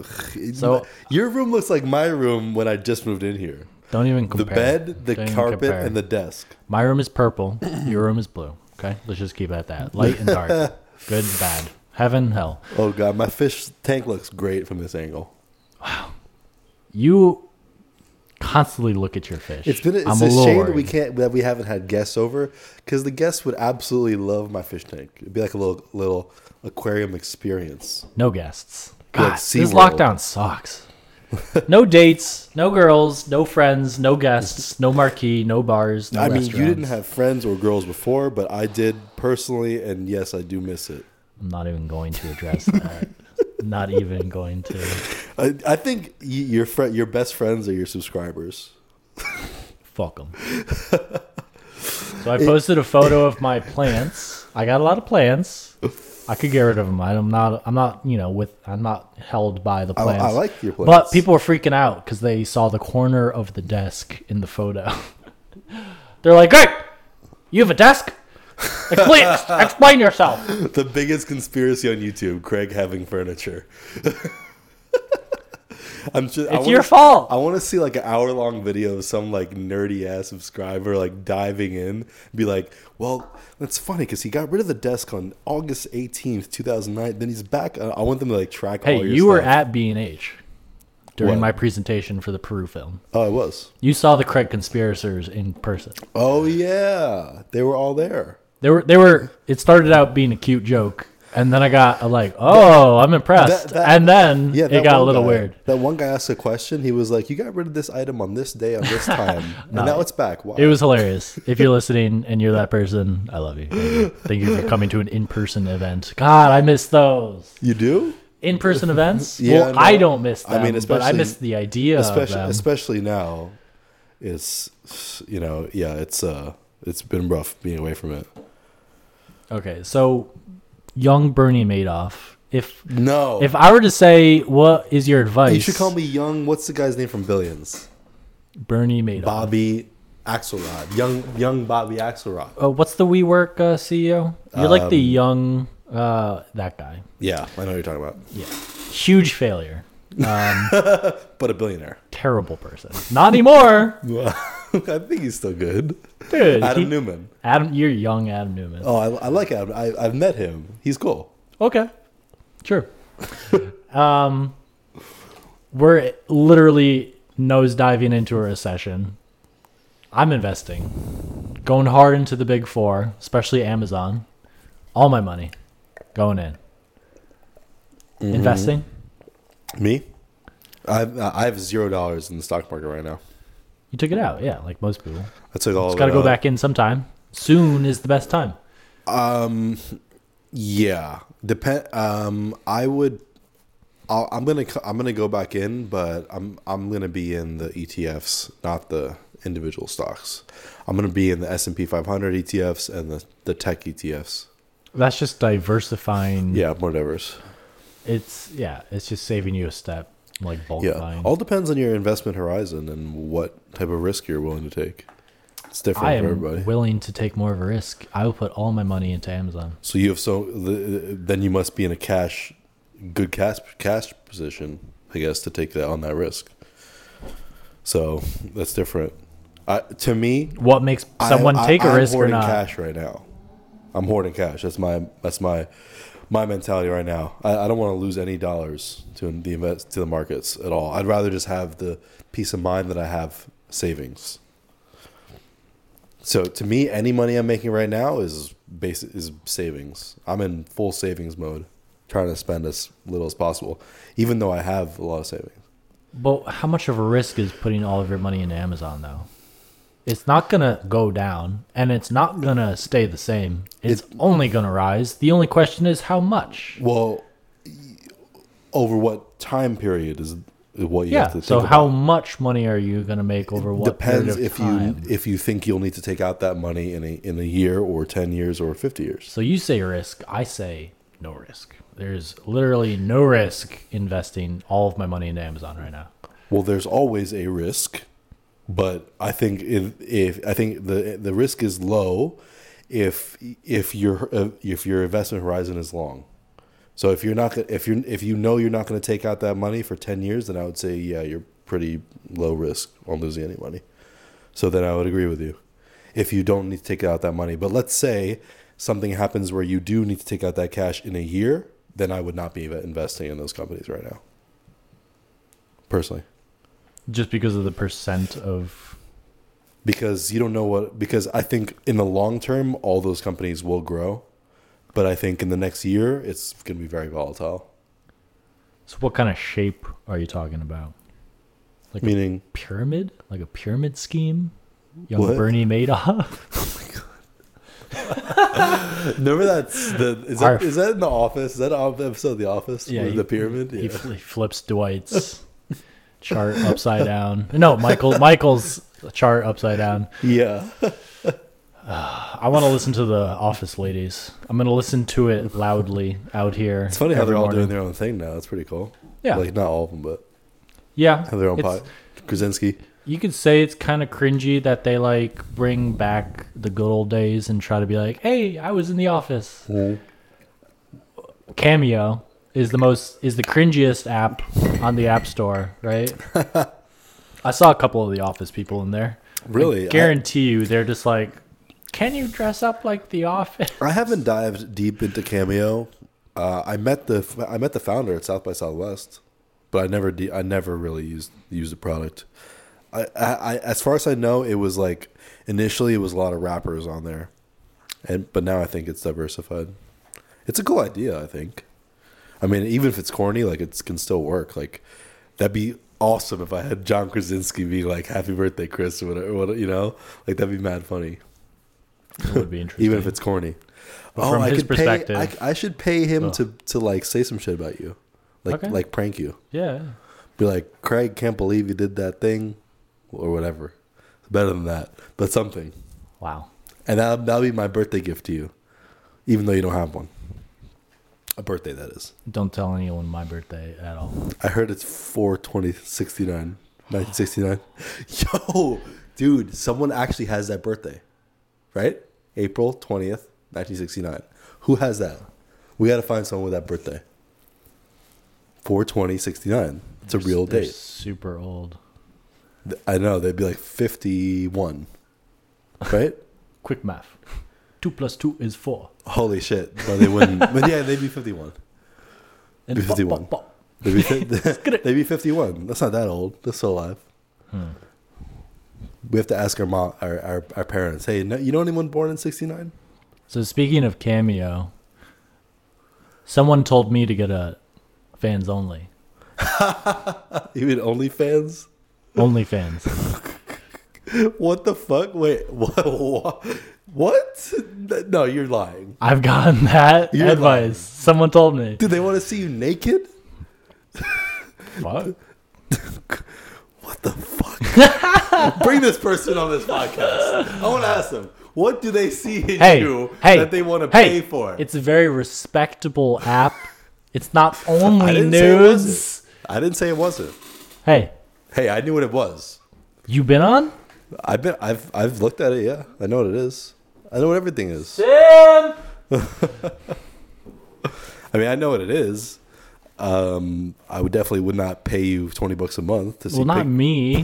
your room looks like my room when I just moved in here. Don't even compare. The bed, the carpet, and the desk. My room is purple. Your room is blue. Okay? Let's just keep it at that. Light and dark. Good, bad. Heaven, hell. Oh, God. My fish tank looks great from this angle. Wow. You constantly look at your fish. It's a shame that we haven't had guests over, because the guests would absolutely love my fish tank. It'd be like a little aquarium experience. No guests. God, like this lockdown sucks. No dates, no girls, no friends, no guests, no marquee, no bars, no restaurants. You didn't have friends or girls before, but I did personally, and yes, I do miss it. I'm not even going to address that. Not even going to. I think your best friends are your subscribers. Fuck them. So I posted a photo of my plants. I got a lot of plants. I could get rid of them. I'm not held by the plants. I like your plants. But people were freaking out because they saw the corner of the desk in the photo. They're like, "Greg, you have a desk? Explain yourself." The biggest conspiracy on YouTube: Craig having furniture. It's your fault. I want to see like an hour-long video of some like nerdy ass subscriber like diving in and be like, "Well, that's funny because he got rid of the desk on August 18th, 2009. Then he's back." I want them to like track all your stuff. Hey, you were at B&H during my presentation for the Peru film. Oh, I was. You saw the Craig conspirators in person. Oh yeah, they were all there. They were. It started out being a cute joke. And then I got I'm impressed. And then it got a little weird. That one guy asked a question. He was like, "You got rid of this item on this day, on this time. And now it's back." Wow. It was hilarious. If you're listening and you're that person, I love you. Thank you for coming to an in-person event. God, I miss those. You do? In-person events? Yeah, well, no, I don't miss them, but I miss the idea of them. Especially now. It's been rough being away from it. Okay, so... Young Bernie Madoff. If I were to say, what is your advice? You should call me Young. What's the guy's name from Billions? Bernie Madoff. Bobby Axelrod. Young Bobby Axelrod. What's the WeWork CEO? You're like the young that guy. Yeah, I know what you're talking about. Yeah, huge failure. But a billionaire. Terrible person. Not anymore. I think he's still good. Dude, Adam Newman. You're young Adam Newman. Oh, I like Adam. I've met him. He's cool. Okay. Sure. We're literally nosediving into a recession. I'm investing. Going hard into the big four, especially Amazon. All my money going in. Mm-hmm. Investing. Me? I have $0 in the stock market right now. You took it out, yeah, like most people. I took all of it. It's got to go back in sometime. Soon is the best time. Yeah. I'm gonna go back in, but I'm gonna be in the ETFs, not the individual stocks. I'm gonna be in the S&P 500 ETFs and the tech ETFs. That's just diversifying. Yeah, more diverse. it's just saving you a step, like bulk Yeah, buying. all depends on your investment horizon and what type of risk you're willing to take. It's different I for am everybody. willing to take more of a risk. I will put all my money into Amazon. So you have then you must be in a good cash position, I guess, to take that on that risk. So that's different. To me, What makes someone take a risk or I'm not? hoarding cash right now. I'm hoarding cash. That's my mentality right now. I don't want to lose any dollars to the markets at all. I'd rather just have the peace of mind that I have savings. So to me, any money I'm making right now is savings. I'm in full savings mode, trying to spend as little as possible, even though I have a lot of savings. But how much of a risk is putting all of your money into Amazon, though? It's not going to go down, and it's not going to stay the same. It's only going to rise. The only question is how much. Well, over what time period is what you have to think so about. how much money are you going to make over what Depends period of time? if you think you'll need to take out that money in a year or 10 years or 50 years. So you say risk, I say no risk. There's literally no risk investing all of my money into Amazon right now. Well, there's always a risk, but I think the risk is low if your investment horizon is long. So if you're not going to take out that money for 10 years, then I would say you're pretty low risk on losing any money. So then I would agree with you. If you don't need to take out that money, but let's say something happens where you do need to take out that cash in a year, then I would not be investing in those companies right now. Personally. Just because of the percent of... Because you don't know because I think in the long term, all those companies will grow. But I think in the next year, it's going to be very volatile. So what kind of shape are you talking about? Like Meaning? a pyramid? Like a pyramid scheme? Young What? Bernie Madoff? Remember is that in The Office? Is that an episode of The Office? Yeah, the pyramid? He flips Dwight's chart upside down. No, Michael's chart upside down. Yeah. I want to listen to The Office Ladies. I'm going to listen to it loudly out here. It's funny how every they're all morning. doing their own thing now. It's pretty cool. Yeah. Like, not all of them, but Yeah. have their own it's- pot. Krasinski. You could say it's kind of cringy that they like bring back the good old days and try to be like, hey, I was in The Office. Cameo is the cringiest app on the App Store, right? I saw a couple of The Office people in there. Really? I guarantee you they're just like, can you dress up like The Office? I haven't dived deep into Cameo. I met the founder at South by Southwest, but I never really used the product. I as far as I know, it was like initially it was a lot of rappers on there, but now I think it's diversified. It's a cool idea, I think. I mean, even if it's corny, like it can still work. Like that'd be awesome if I had John Krasinski be like "Happy Birthday, Chris" or whatever, you know, like that'd be mad funny. It would be interesting. Even if it's corny. But from his perspective, I should pay him to like say some shit about you, like prank you. Yeah. Be like, Craig, can't believe you did that thing, or whatever. It's better than that, but something. Wow. And that'll be my birthday gift to you, even though you don't have one. A birthday, that is. Don't tell anyone my birthday at all. I heard it's 4/20/69, 1969. Yo, dude, someone actually has that birthday, right? April 20th, 1969. Who has that? We got to find someone with that birthday. 4/20/69. It's a real They're date. super old. I know, they'd be like 51, right? Quick math. 2 + 2 is 4. Holy shit. No, they wouldn't. But yeah, they'd be 51. And Be 51. pop, pop, pop. They'd be 51. That's not that old. They're still alive. We have to ask our parents, hey, you know anyone born in 69? So speaking of Cameo, someone told me to get a fans only. You mean OnlyFans? OnlyFans. What the fuck? Wait, what? What? No, you're lying. I've gotten that You're advice. lying. Someone told me. Dude, they want to see you naked? What? What the fuck? Bring this person on this podcast. I want to ask them, what do they see in you that they want to pay for? It's a very respectable app It's not I only didn't say it nudes. wasn't. I didn't say it wasn't. Hey, Hey, I knew what it was. you been on? I've looked at it. Yeah, I know what it is. I know what everything is. Sam! I mean, I know what it is. I would not pay you $20 a month to see. Well, not me.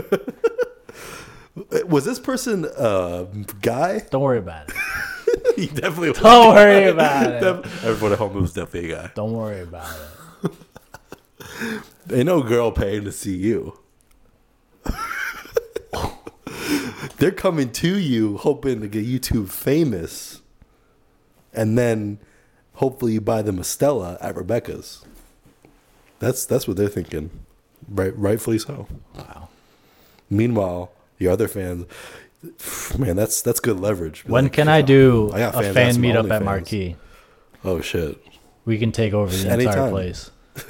Was this person a guy? Don't worry about it. He definitely was. Don't worry about it. Everyone at home was definitely a guy. Don't worry about it. Ain't no girl paying to see you. They're coming to you hoping to get YouTube famous, and then hopefully you buy them a Stella at Rebecca's. That's what they're thinking, rightfully so. Wow. Meanwhile, your other fans, man, that's good leverage. When can I do I got a fans, fan that's my meetup OnlyFans. at Marquee? Oh shit! We can take over the entire Anytime. place.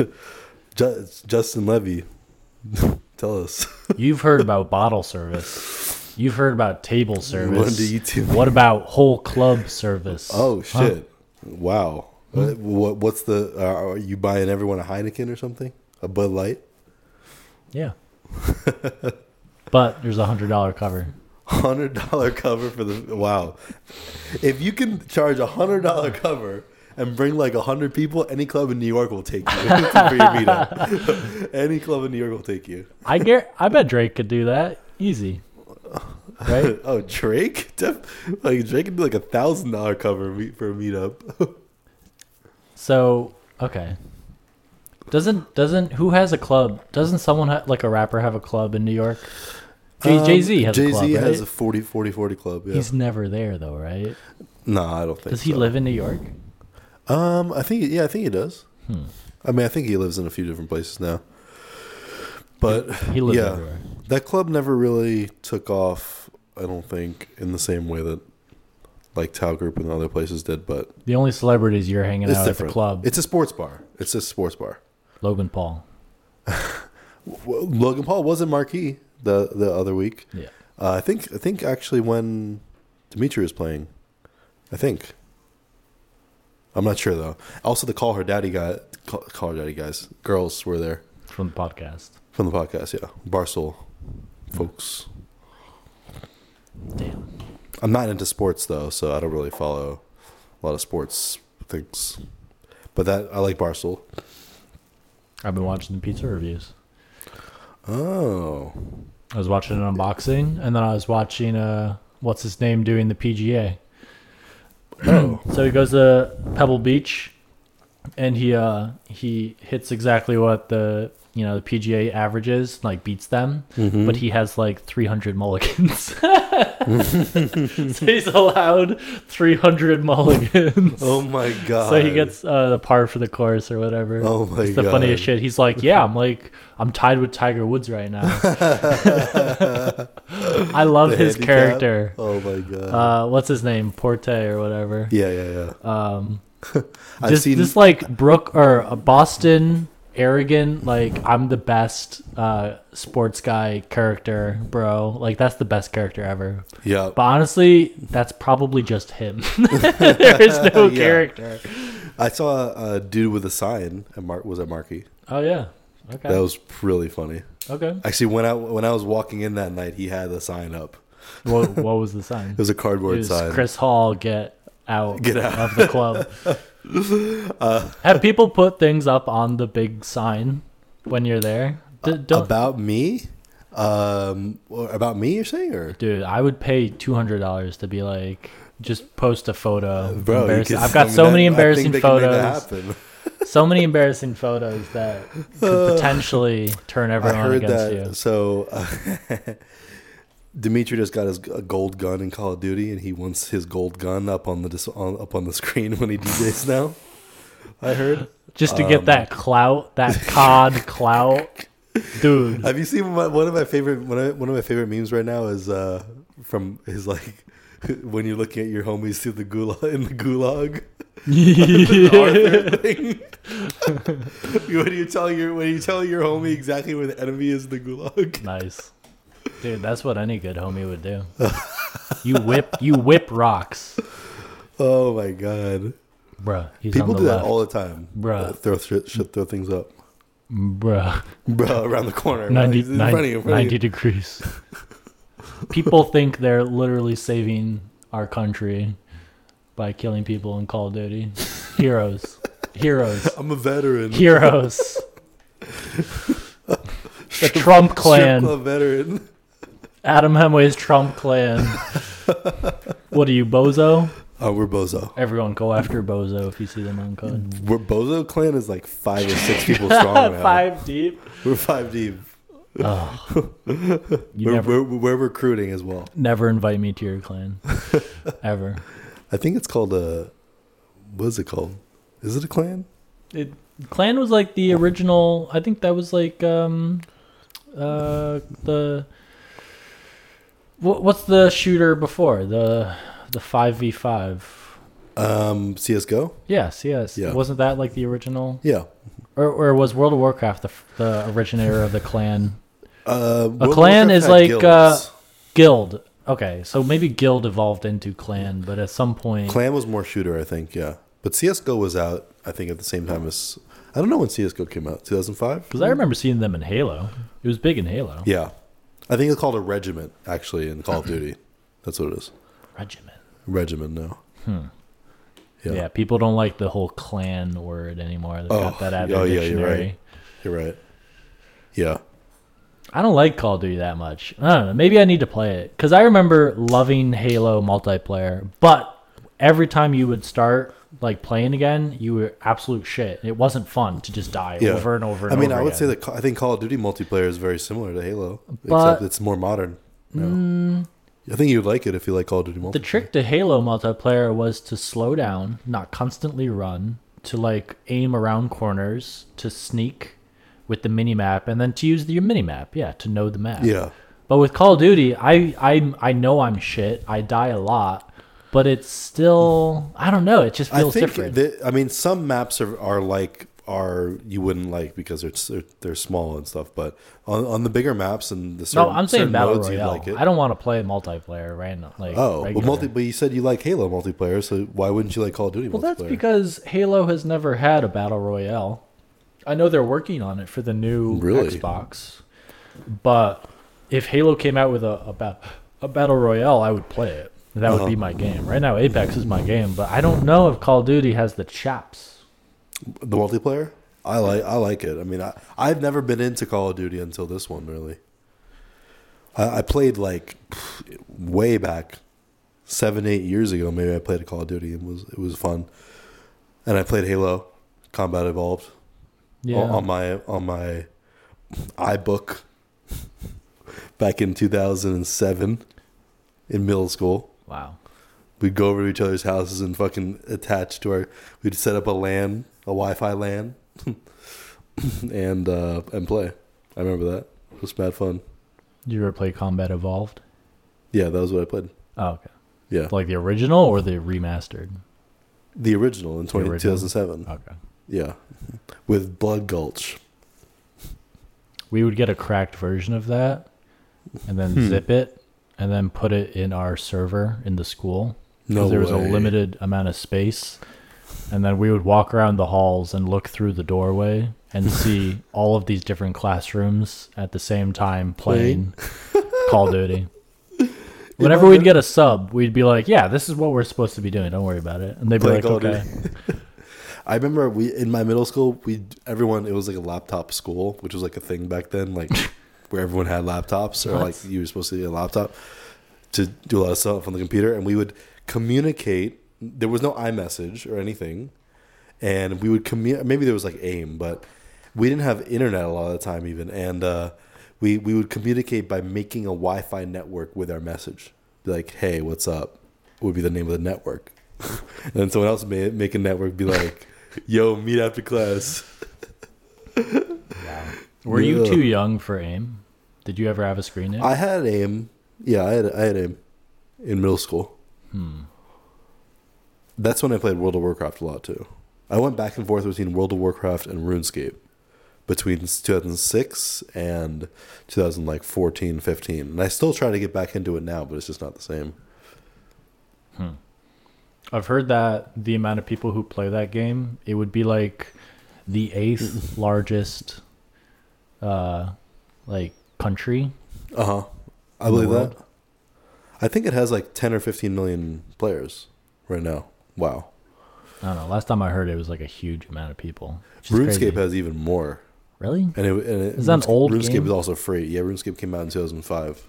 Justin Levy, tell us. You've heard about bottle service. You've heard about table service. When do you two- What about whole club service? Oh Huh? shit! Wow. What's the? Are you buying everyone a Heineken or something? A Bud Light? Yeah. But there's $100 cover. $100 cover for the wow. If you can charge $100 cover and bring like 100 people, any club in New York will take you for your meetup. Any club in New York will take you. I bet Drake could do that easy. Right? Oh, Drake? Like Drake can do like $1,000 cover for a meetup. So okay. Doesn't who has a club? Doesn't someone like a rapper have a club in New York? Jay-Z has a club, Jay-Z right? has a 40 club. Yeah. He's never there though, right? No, I don't think. Does he so. live in New York? I think he does. Hmm. I mean, I think he lives in a few different places now. But He lives yeah, everywhere. that club never really took off. I don't think in the same way that like Tao Group and other places did. But The only celebrities you're hanging it's out different. at the club. It's a sports bar. It's a sports bar. Logan Paul. Logan Paul was in Marquee the other week. Yeah. I think actually when Dimitri was playing, I think. I'm not sure though. Also, the Call Her Daddy guys, girls were there From the podcast. from the podcast. Yeah, Barstool folks. Damn. I'm not into sports though, so I don't really follow a lot of sports things. But I like Barstool. I've been watching the pizza reviews. Oh, I was watching an unboxing, and then I was watching what's his name doing the PGA. oh, So he goes to Pebble Beach, and he hits exactly what the PGA averages, like beats them, Mm-hmm. but he has like 300 mulligans. So he's allowed 300 mulligans. oh my god! So he gets the par for the course or whatever. Oh my It's the god! funniest shit. He's like, yeah, I'm tied with Tiger Woods right now. I love The his handicap? character. Oh my god! What's his name? Porte or whatever. Yeah. I've Just seen. this like Brooke or a Boston arrogant, like I'm the best sports guy character, bro. Like that's the best character ever. Yeah, But honestly, that's probably just him. There is no Yeah. character. I saw a dude with a sign at Marquee. Oh yeah. Okay. That was really funny. Okay. Actually, when I was walking in that night, he had the sign up. What was the sign? It was a cardboard It was sign. Chris Hall, get out Get out. of the club. Have people put things up on the big sign when you're there? Don't, About me? About me? You're saying, or dude, I would pay $200 to be like, just post a photo. bro? you Embarrassing. could- I've got I mean, so many I think embarrassing they can make that photos. happen. So many embarrassing photos that could potentially turn I everyone heard against that. you. So Dimitri just got his gold gun in Call of Duty, and he wants his gold gun up on the screen when he DJs now. I heard. Just to get that clout, that COD clout, dude. Have you seen one of my favorite memes right now is from his like when you're looking at your homies through the gulag in the gulag. Arthur thing. when you tell your homie exactly where the enemy is in the gulag. Nice, dude. That's what any good homie would do. You whip rocks. Oh my god. Bruh, he's People on the do left. that all the time. Bruh. Throw things up. Bruh. Bro, around the corner. 90, He's in front of you, in front of 90 you. degrees. People think they're literally saving our country by killing people in Call of Duty. Heroes. Heroes. I'm a veteran. Heroes. The Trump Strip clan. club veteran. Adam Hemway's Trump clan. What are you, Bozo? We're Bozo. Everyone go after Bozo if you see them on code. We're Bozo clan is like 5 or 6 people strong now. 5 deep. We're 5 deep. Oh. You We're recruiting as well. never invite me to your clan. Ever. I think it's called what is it called? Is it a clan? Clan was like the original. I think that was like what's the shooter before the 5v5? CS:GO. Yes. Yeah. Wasn't that like the original? Yeah. Or was World of Warcraft the originator of the clan? World A of clan Warcraft is had like guilds. guild. Okay, so maybe guild evolved into clan, but at some point, Clan was more shooter, I think. Yeah, but CS:GO was out. I think at the same time as I don't know when CS:GO came out. 2005. because I remember seeing them in Halo. It was big in Halo. Yeah, I think it's called a regiment actually in Call of Duty. That's what it is. Regiment. Regiment now. Yeah. People don't like the whole clan word anymore. They've got that out of their yeah, dictionary. You're right. Yeah. I don't like Call of Duty that much. I don't know. Maybe I need to play it because I remember loving Halo multiplayer, but every time you would start like playing again, you were absolute shit. It wasn't fun to just die Yeah. over and over and I mean, over I would again. say that I think Call of Duty multiplayer is very similar to Halo, But- except it's more modern. I think you'd like it if you like Call of Duty multiplayer. The trick to Halo multiplayer was to slow down, not constantly run, to like aim around corners, to sneak with the mini map, and then to use your mini map, to know the map. Yeah. But with Call of Duty, I know I'm shit. I die a lot, but it's still I don't know. It just feels different. I mean, some maps are you wouldn't like because they're small and stuff, but on the bigger maps and the certain, No, I'm saying certain battle modes, you'd royale. like it. I don't want to play multiplayer random. Like regular. But you said you like Halo multiplayer, so why wouldn't you like Call of Duty Well, multiplayer? that's because Halo has never had a battle royale. I know they're working on it for the new Really? Xbox, but if Halo came out with a battle royale, I would play it. That would be my game. Right now, Apex is my game, but I don't know if Call of Duty has the chaps. The multiplayer, I like it. I mean, I've never been into Call of Duty until this one. Really, I played like way back 7-8 years ago. Maybe I played a Call of Duty and it was fun. And I played Halo Combat Evolved. Yeah, On my iBook back in 2007 in middle school. wow. We'd go over to each other's houses and fucking attach to we'd set up a Wi-Fi LAN, and play. I remember that. It was bad fun. Did you ever play Combat Evolved? Yeah, that was what I played. Oh, okay. Yeah, Like the original or the remastered? the original in 2007. Okay. Yeah, with Blood Gulch. We would get a cracked version of that and then zip it and then put it in our server in the school. No There was a way. limited amount of space. And then we would walk around the halls and look through the doorway and see all of these different classrooms at the same time playing Call of Duty. Whenever we'd get a sub, we'd be like, yeah, this is what we're supposed to be doing. Don't worry about it. And they'd be Playing like, Call of okay. I remember in my middle school, it was like a laptop school, which was like a thing back then, like where everyone had laptops or like you were supposed to get a laptop to do a lot of stuff on the computer. And we would communicate. There was no iMessage or anything. And we would maybe there was like AIM, but we didn't have internet a lot of the time even. And we would communicate by making a Wi-Fi network with our message. Be like, hey, what's up? Would be the name of the network. And then someone else may make a network, be like, yo, meet after class. Were you Yeah. too young for AIM? Did you ever have a screen name? I had AIM. Yeah, I had AIM in middle school. That's when I played World of Warcraft a lot too. I went back and forth between World of Warcraft and RuneScape between 2006 and 2014, 15. And I still try to get back into it now, but it's just not the same. I've heard that the amount of people who play that game, it would be like the 8th largest like country. I believe that. I think it has like 10 or 15 million players right now. Wow. I don't know. Last time I heard it was like a huge amount of people. RuneScape has even more. Really? Is that an old RuneScape game? is also free. Yeah, RuneScape came out in 2005.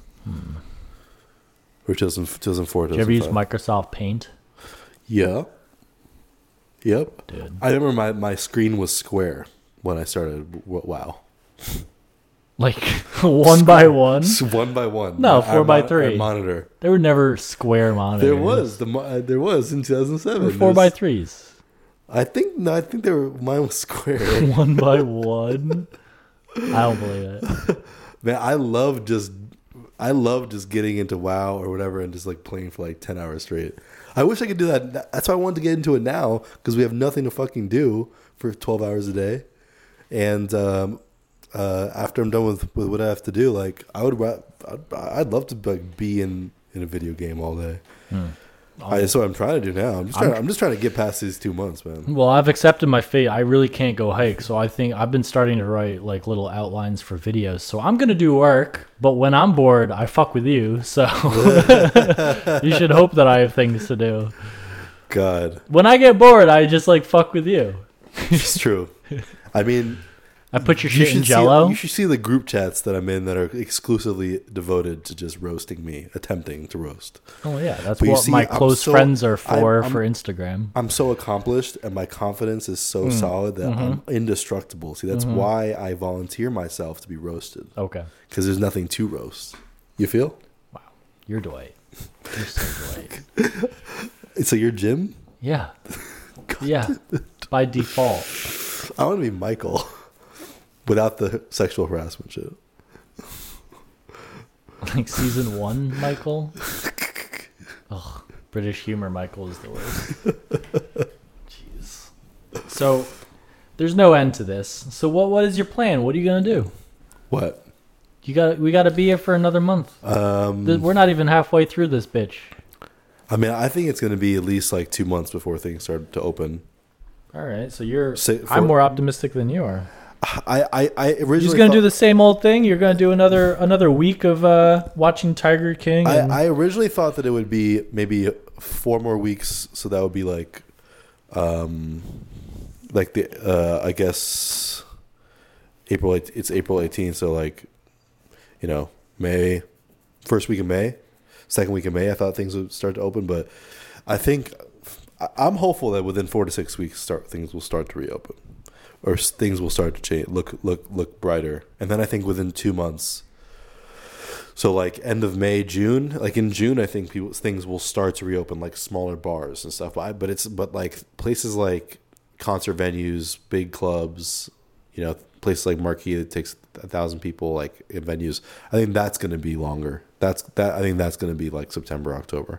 Or 2004, Did you ever use Microsoft Paint? Yeah. Yep. Dude. I remember my screen was square when I started WoW. Like 1 by 1? 1 by 1. No, 4 by 3. Monitor. There were never square monitors. There was in 2007. There were 4 by 3s. I think mine was square. 1 by 1. I don't believe it. Man, I love just getting into WoW or whatever and just like playing for like 10 hours straight. I wish I could do that. That's why I wanted to get into it now, because we have nothing to fucking do for 12 hours a day. And after I'm done with what I have to do, like I'd love to like be in a video game all day. That's what I'm trying to do now. I'm just trying to get past these 2 months, man. Well, I've accepted my fate. I really can't go hike, so I think I've been starting to write like little outlines for videos. So I'm gonna do work, but when I'm bored, I fuck with you. So you should hope that I have things to do. God, when I get bored, I just like fuck with you. It's true. I mean, I put your shit in Jello. You should see the group chats that I'm in that are exclusively devoted to just roasting me, attempting to roast. Oh yeah, that's what my close friends are for Instagram. I'm so accomplished, and my confidence is so solid that I'm indestructible. See, that's why I volunteer myself to be roasted. Okay. Because there's nothing to roast. You feel? Wow, you're Dwight. You're so Dwight. So you're Jim? Yeah. Yeah. By default. I want to be Michael. Without the sexual harassment shit. Like season 1, Michael? Ugh, British humor Michael is the worst. Jeez. So, there's no end to this. So what is your plan? What are you going to do? What? We got to be here for another month. We're not even halfway through this bitch. I mean, I think it's going to be at least like 2 months before things start to open. All right, so I'm more optimistic than you are. I originally You're gonna do the same old thing. You're gonna do another week of watching Tiger King. I originally thought that it would be maybe 4 more weeks, so that would be like the I guess April. It's April 18th, so like, you know, May, first week of May, second week of May. I thought things would start to open, but I think I'm hopeful that within 4 to 6 weeks, things will start to reopen. Or things will start to change, look brighter. And then I think within 2 months, so like end of May, June, like in June, I think things will start to reopen, like smaller bars and stuff. But like places like concert venues, big clubs, you know, places like Marquee that takes 1,000 people, like in venues. I think that's going to be longer. I think that's going to be like September, October.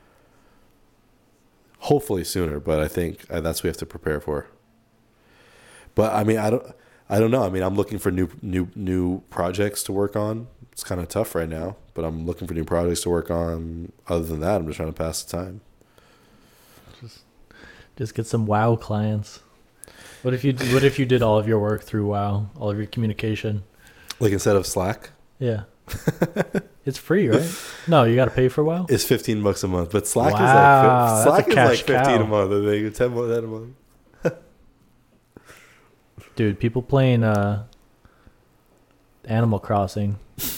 Hopefully sooner, but I think that's what we have to prepare for. But I mean, I don't know. I mean, I'm looking for new projects to work on. It's kind of tough right now, but I'm looking for new projects to work on. Other than that, I'm just trying to pass the time. Just get some WoW clients. What if you did all of your work through WoW, all of your communication? Like instead of Slack? Yeah. It's free, right? No, you got to pay for WoW? It's $15 a month, but Slack wow, is like 15 a month. I think 10 more than a month. Dude, people playing Animal Crossing.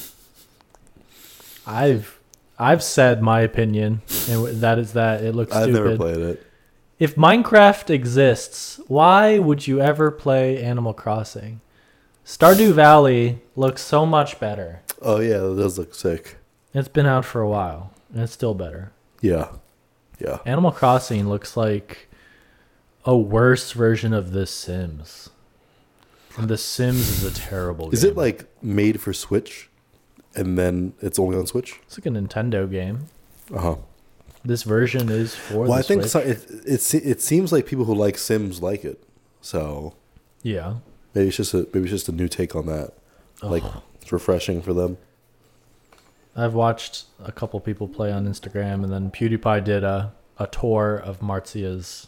I've said my opinion, and that is that it looks stupid. I've never played it. If Minecraft exists, why would you ever play Animal Crossing? Stardew Valley looks so much better. Oh yeah, that does look sick. It's been out for a while, and it's still better. Yeah. Animal Crossing looks like a worse version of The Sims. And The Sims is a terrible game. Is it like made for Switch, and then it's only on Switch? It's like a Nintendo game. Uh-huh. This version is for the I think Switch. it seems like people who like Sims like it. So yeah, maybe it's just a new take on that. Like it's refreshing for them. I've watched a couple people play on Instagram, and then PewDiePie did a tour of Marzia's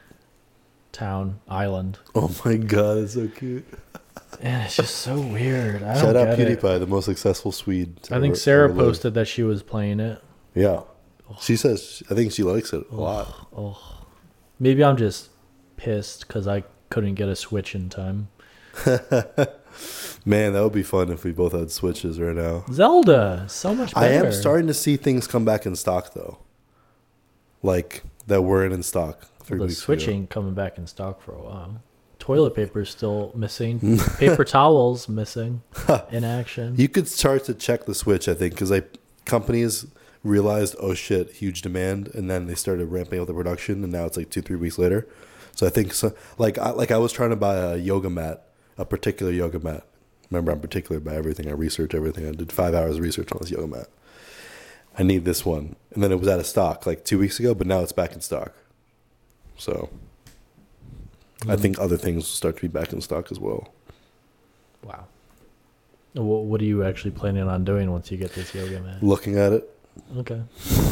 island. Oh my god, it's so cute. And it's just so weird. I Shout don't out get it. PewDiePie, the most successful Swede. I think Sarah posted that she was playing it. Yeah. She says, I think she likes it a lot. Oh, maybe I'm just pissed because I couldn't get a Switch in time. Man, that would be fun if we both had Switches right now. Zelda, so much better. I am starting to see things come back in stock, though. Like, that weren't in stock 3 The weeks Switch ago. ain't coming back in stock for a while. Toilet paper is still missing. Paper towels missing in action. You could start to check the Switch, I think, because companies realized, oh shit, huge demand, and then they started ramping up the production, and now it's like 2-3 weeks later. So I think, I was trying to buy a yoga mat, a particular yoga mat. Remember, I'm particular about everything. I research everything. I did 5 hours of research on this yoga mat. I need this one. And then it was out of stock like 2 weeks ago, but now it's back in stock. So I think other things will start to be back in stock as well. Wow. What are you actually planning on doing once you get this yoga mat? Looking at it. Okay.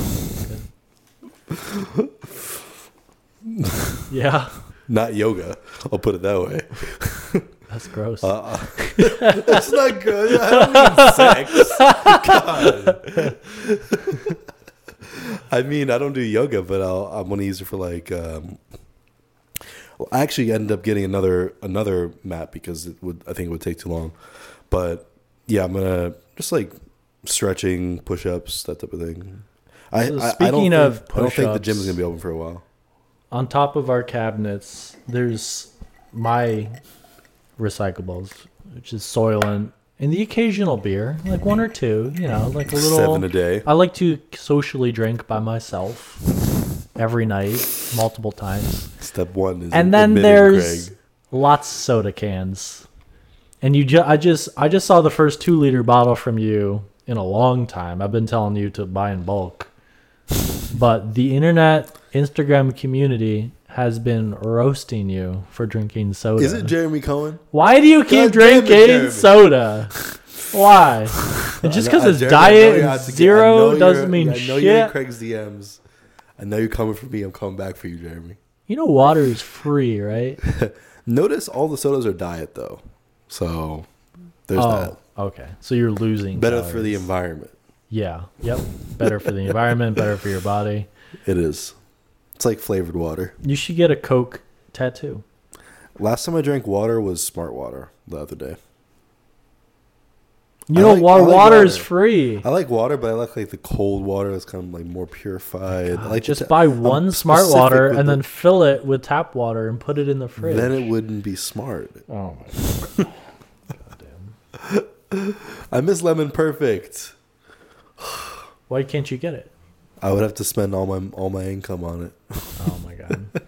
Yeah. Not yoga. I'll put it that way. That's gross. That's not good. I don't mean sex. God. I mean, I don't do yoga, but I'm going to use it for like... I actually ended up getting another mat because I think it would take too long. But yeah, I'm going to just like stretching, push-ups, that type of thing. Speaking of push-ups, I don't think the gym is going to be open for a while. On top of our cabinets, there's my recyclables, which is Soylent, and the occasional beer, like one or two, like a little 7 a day. I like to socially drink by myself every night, multiple times. Step one is and then admitting there's Greg. lots of soda cans, and I just saw the first 2-liter bottle from you in a long time. I've been telling you to buy in bulk, but the Instagram community has been roasting you for drinking soda. Is it Jeremy Cohen? Why do you keep drinking soda? Why? And just because it's Diet Zero doesn't mean shit. I know you're in Craig's DMs. I know you're coming for me. I'm coming back for you, Jeremy. You know water is free, right? Notice all the sodas are diet, though. So there's that. Okay. So you're losing Better calories. for the environment. Yeah. Yep. Better for the environment, better for your body. It is. It's like flavored water. You should get a Coke tattoo. Last time I drank water was Smart Water the other day. Water is free. I like water, but I like the cold water that's kind of like more purified. I like just buy one Smart Water and then fill it with tap water and put it in the fridge. Then it wouldn't be smart. Oh my god. Goddamn. I miss Lemon Perfect. Why can't you get it? I would have to spend all my income on it. Oh my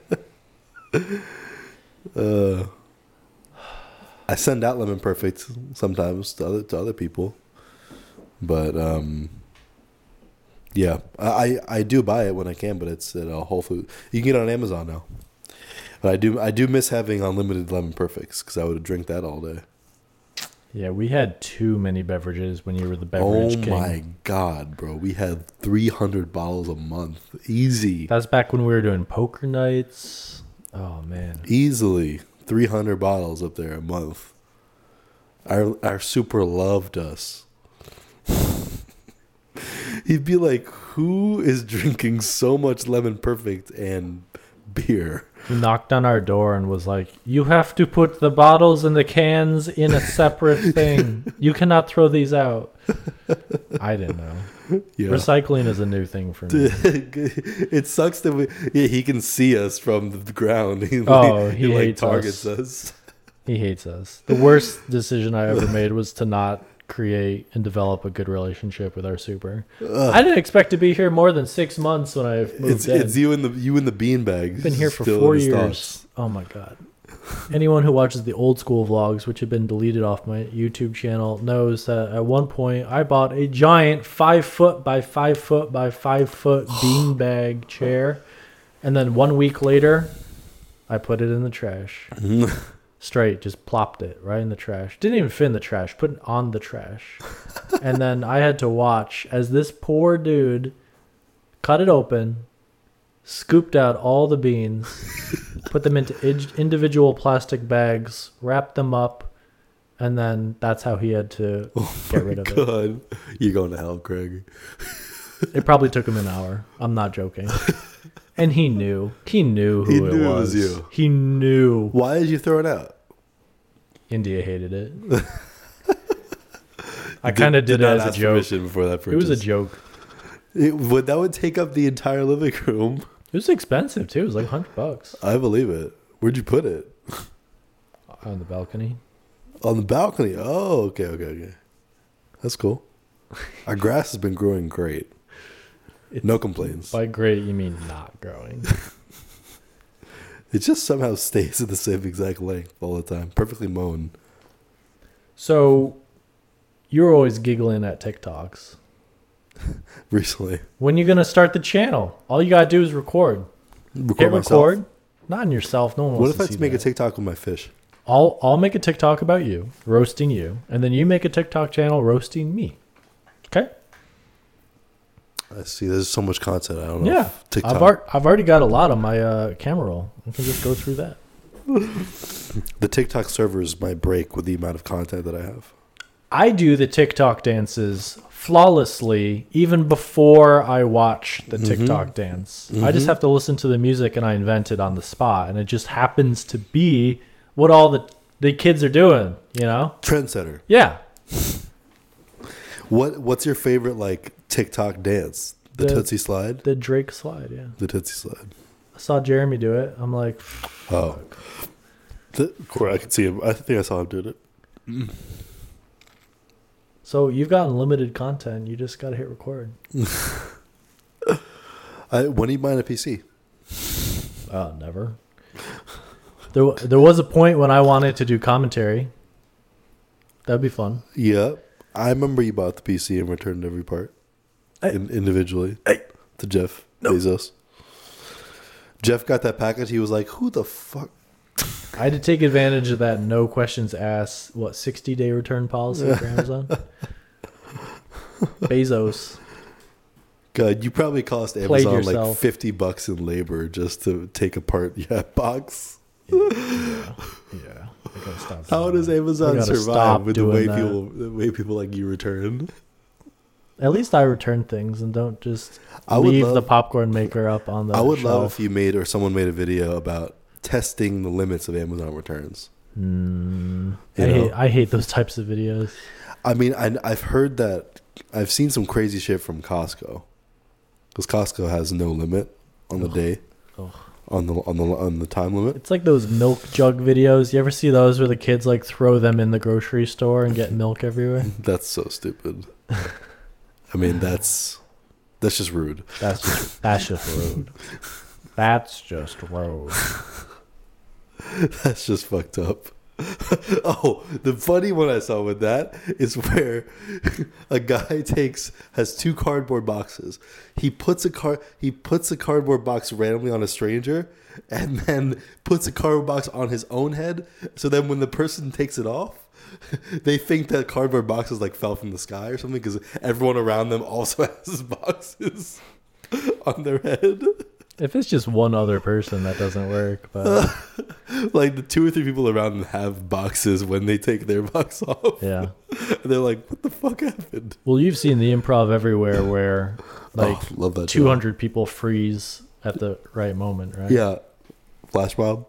god. I send out Lemon Perfect sometimes to other people, but yeah, I do buy it when I can, but it's at a Whole Foods. You can get it on Amazon now. But I do miss having unlimited Lemon Perfects because I would drink that all day. Yeah, we had too many beverages when you were the beverage king. Oh my god, bro! We had 300 bottles a month, easy. That's back when we were doing poker nights. Oh man, easily 300 bottles up there a month. Our super loved us. He'd be like, "Who is drinking so much Lemon Perfect and beer?" He knocked on our door and was like, "You have to put the bottles and the cans in a separate thing. You cannot throw these out." I didn't know. Yeah. Recycling is a new thing for me. It sucks that he can see us from the ground. He hates targets us. He hates us. The worst decision I ever made was to not create and develop a good relationship with our super. I didn't expect to be here more than 6 months when I moved in. It's you and the beanbag. Been here for 4 years. Thoughts. Oh my god. Anyone who watches the old school vlogs, which have been deleted off my YouTube channel, knows that at one point I bought a giant 5 foot by 5 foot by 5 foot beanbag chair, and then 1 week later, I put it in the trash. Straight, just plopped it right in the trash. Didn't even fit in the trash, put it on the trash. And then I had to watch as this poor dude cut it open, scooped out all the beans, put them into individual plastic bags, wrapped them up, and then that's how he had to get rid of it. You're going to hell, Craig. It probably took him an hour. I'm not joking. And he knew. He knew who it was. You. He knew. Why did you throw it out? India hated it. I kind of did it as a joke. Before that it was a joke. That would take up the entire living room. It was expensive too. It was like $100. I believe it. Where'd you put it? On the balcony. On the balcony. Oh, okay. That's cool. Our grass has been growing great. No complaints. By great, you mean not growing. It just somehow stays at the same exact length all the time. Perfectly mown. So, you're always giggling at TikToks. Recently. When you going to start the channel? All you got to do is record. Hit record. Not on yourself. No one wants to see that. What if I make a TikTok with my fish? I'll make a TikTok about you, roasting you. And then you make a TikTok channel roasting me. Okay? I see. There's so much content. I don't know. Yeah. TikTok. I've already got a lot on my camera roll. I can just go through that. The TikTok servers might break with the amount of content that I have. I do the TikTok dances flawlessly even before I watch the TikTok dance. I just have to listen to the music and I invent it on the spot. And it just happens to be what all the kids are doing, you know? Trendsetter. Yeah. What's your favorite like TikTok dance? The Tootsie Slide? The Drake slide, yeah. The Tootsie Slide. I saw Jeremy do it. I'm like, oh. I can see him. I think I saw him do it. So you've got unlimited content. You just got to hit record. When do you buy a PC? Never. There was a point when I wanted to do commentary. That'd be fun. Yeah. I remember you bought the PC and returned every part individually to Jeff Bezos. Jeff got that package. He was like, who the fuck? I had to take advantage of that no questions asked, 60-day return policy for Amazon? Bezos. God, you probably cost Amazon like $50 in labor just to take apart that box. Yeah. I gotta stop. How does Amazon survive with the way people like you return? At least I return things and don't just leave the popcorn maker up on the I would shelf. love if you made or someone made a video about testing the limits of Amazon returns. I hate those types of videos. I mean, I've heard that. I've seen some crazy shit from Costco, because Costco has no limit on the day, on the time limit. It's like those milk jug videos. You ever see those where the kids like throw them in the grocery store and get milk everywhere? That's so stupid. I mean, that's just rude. That's just rude. That's just rude. That's just fucked up. Oh, the funny one I saw with that is where a guy has two cardboard boxes. He puts a cardboard box randomly on a stranger, and then puts a cardboard box on his own head. So then when the person takes it off, they think that cardboard boxes like fell from the sky or something, because everyone around them also has boxes on their head. If it's just one other person, that doesn't work. But like the 2 or 3 people around them have boxes when they take their box off. Yeah. And they're like, what the fuck happened? Well, you've seen the Improv Everywhere where like love that 200 people freeze at the right moment, right? Yeah. Flash mob.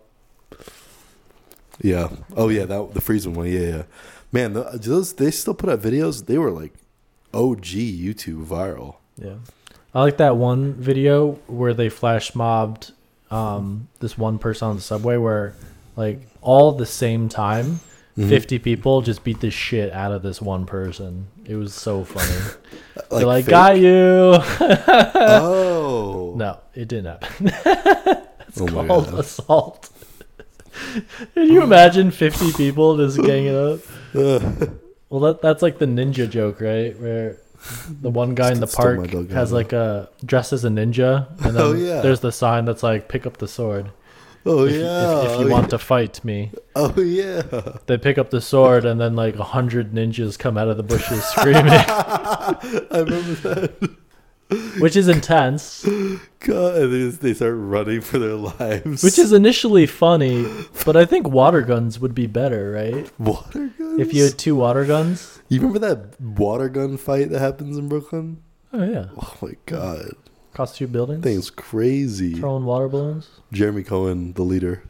Yeah. Oh yeah, the freezing one. Yeah. Man, they still put out videos. They were like OG YouTube viral. Yeah. I like that one video where they flash mobbed this one person on the subway where like all the same time 50 people just beat the shit out of this one person. It was so funny. They're like, got you. Oh. No, it didn't happen. It's called assault. Can you imagine 50 people just ganging up? Well, that's like the ninja joke, right? Where the one guy in the park has like dressed as a ninja, and then there's the sign that's like, pick up the sword. Oh, if you want to fight me. Oh, yeah. They pick up the sword, and then like 100 ninjas come out of the bushes screaming. I remember that. which is intense. God, and they start running for their lives. Which is initially funny, but I think water guns would be better, right? Water guns? If you had 2 water guns. You remember that water gun fight that happens in Brooklyn? Oh, yeah. Oh, my God. Across 2 buildings. Thing's crazy. Throwing water balloons. Jeremy Cohen, the leader.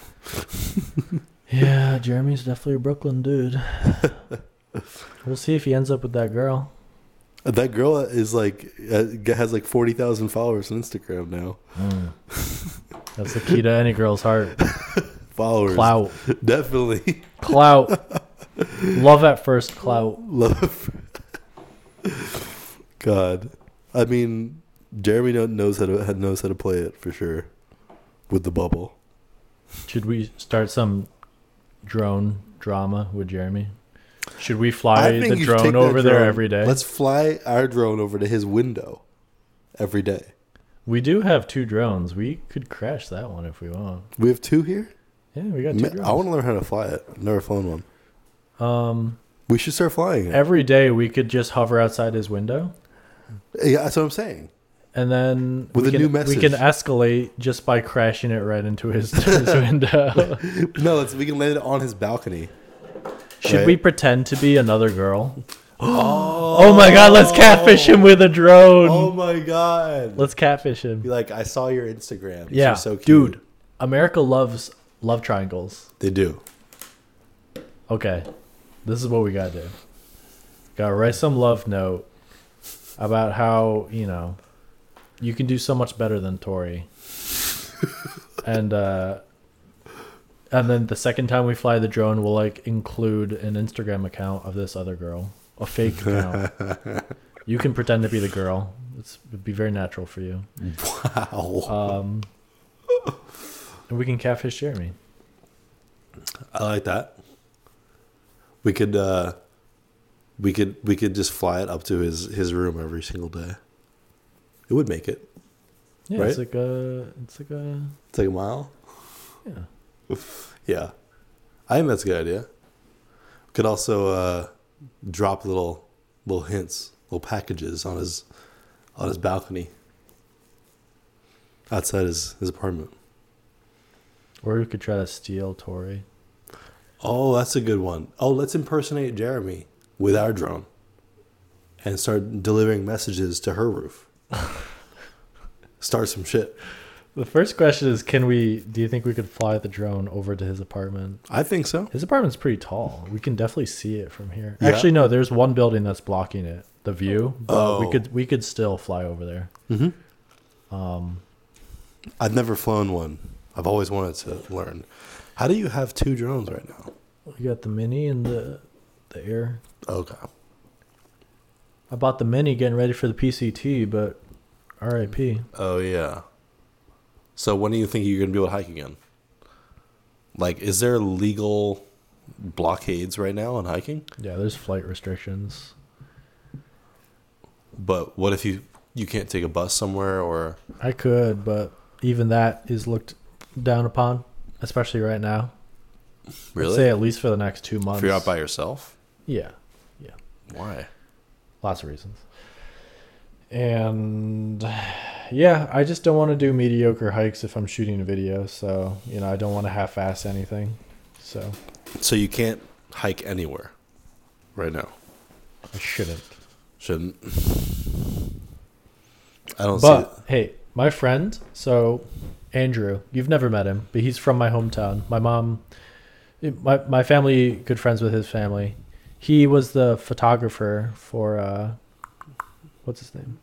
Yeah, Jeremy's definitely a Brooklyn dude. We'll see if he ends up with that girl. That girl is like has like 40,000 followers on Instagram now. That's the key to any girl's heart. Followers. Clout. Definitely. Clout. Love at first clout. Love. God. I mean, Jeremy knows how to play it for sure with the bubble. Should we start some drone drama with Jeremy? Should we fly the drone over there every day? Let's fly our drone over to his window every day. We do have 2 drones. We could crash that one if we want. We have 2 here? Yeah, we got 2 drones. I want to learn how to fly it. I've never flown one. We should start flying it. Every day we could just hover outside his window. Yeah, that's what I'm saying. And then with a new message. We can escalate just by crashing it right into his window. No, we can land it on his balcony. Should we pretend to be another girl? Oh my God, let's catfish him with a drone. Oh my God. Let's catfish him. Be like, I saw your Instagram. Yeah, you're so cute. dude, America loves love triangles. They do. Okay, this is what we gotta do. Gotta write some love note about how, you can do so much better than Tori. And then the second time we fly the drone, we'll include an Instagram account of this other girl, a fake account. You can pretend to be the girl. It'd be very natural for you. Wow. And we can catfish Jeremy. I like that. We could just fly it up to his room every single day. It would make it. Yeah, right? It's like a mile. Yeah. Yeah, I think that's a good idea. Could also drop little hints, little packages on his balcony outside his apartment. Or we could try to steal Tori. Oh, that's a good one. Oh, let's impersonate Jeremy with our drone and start delivering messages to her roof. Start some shit. The first question is, do you think we could fly the drone over to his apartment? I think so. His apartment's pretty tall. We can definitely see it from here. Yeah. Actually, no, there's one building that's blocking it, the view. But Oh. we could still fly over there. Mm-hmm. I've never flown one. I've always wanted to learn. How do you have 2 drones right now? We got the Mini and the Air. Okay. I bought the Mini getting ready for the PCT, but RIP. Oh, yeah. So when do you think you're going to be able to hike again? Like, is there legal blockades right now on hiking? Yeah, there's flight restrictions. But what if you can't take a bus somewhere or... I could, but even that is looked down upon, especially right now. Really? I'd say at least for the next 2 months. If you're out by yourself? Yeah. Why? Lots of reasons. And yeah, I just don't want to do mediocre hikes if I'm shooting a video. So, I don't want to half-ass anything. So you can't hike anywhere right now? I shouldn't. Shouldn't. I don't see But, hey, my friend, so Andrew, you've never met him, but he's from my hometown. My mom, my family, good friends with his family. He was the photographer for, what's his name?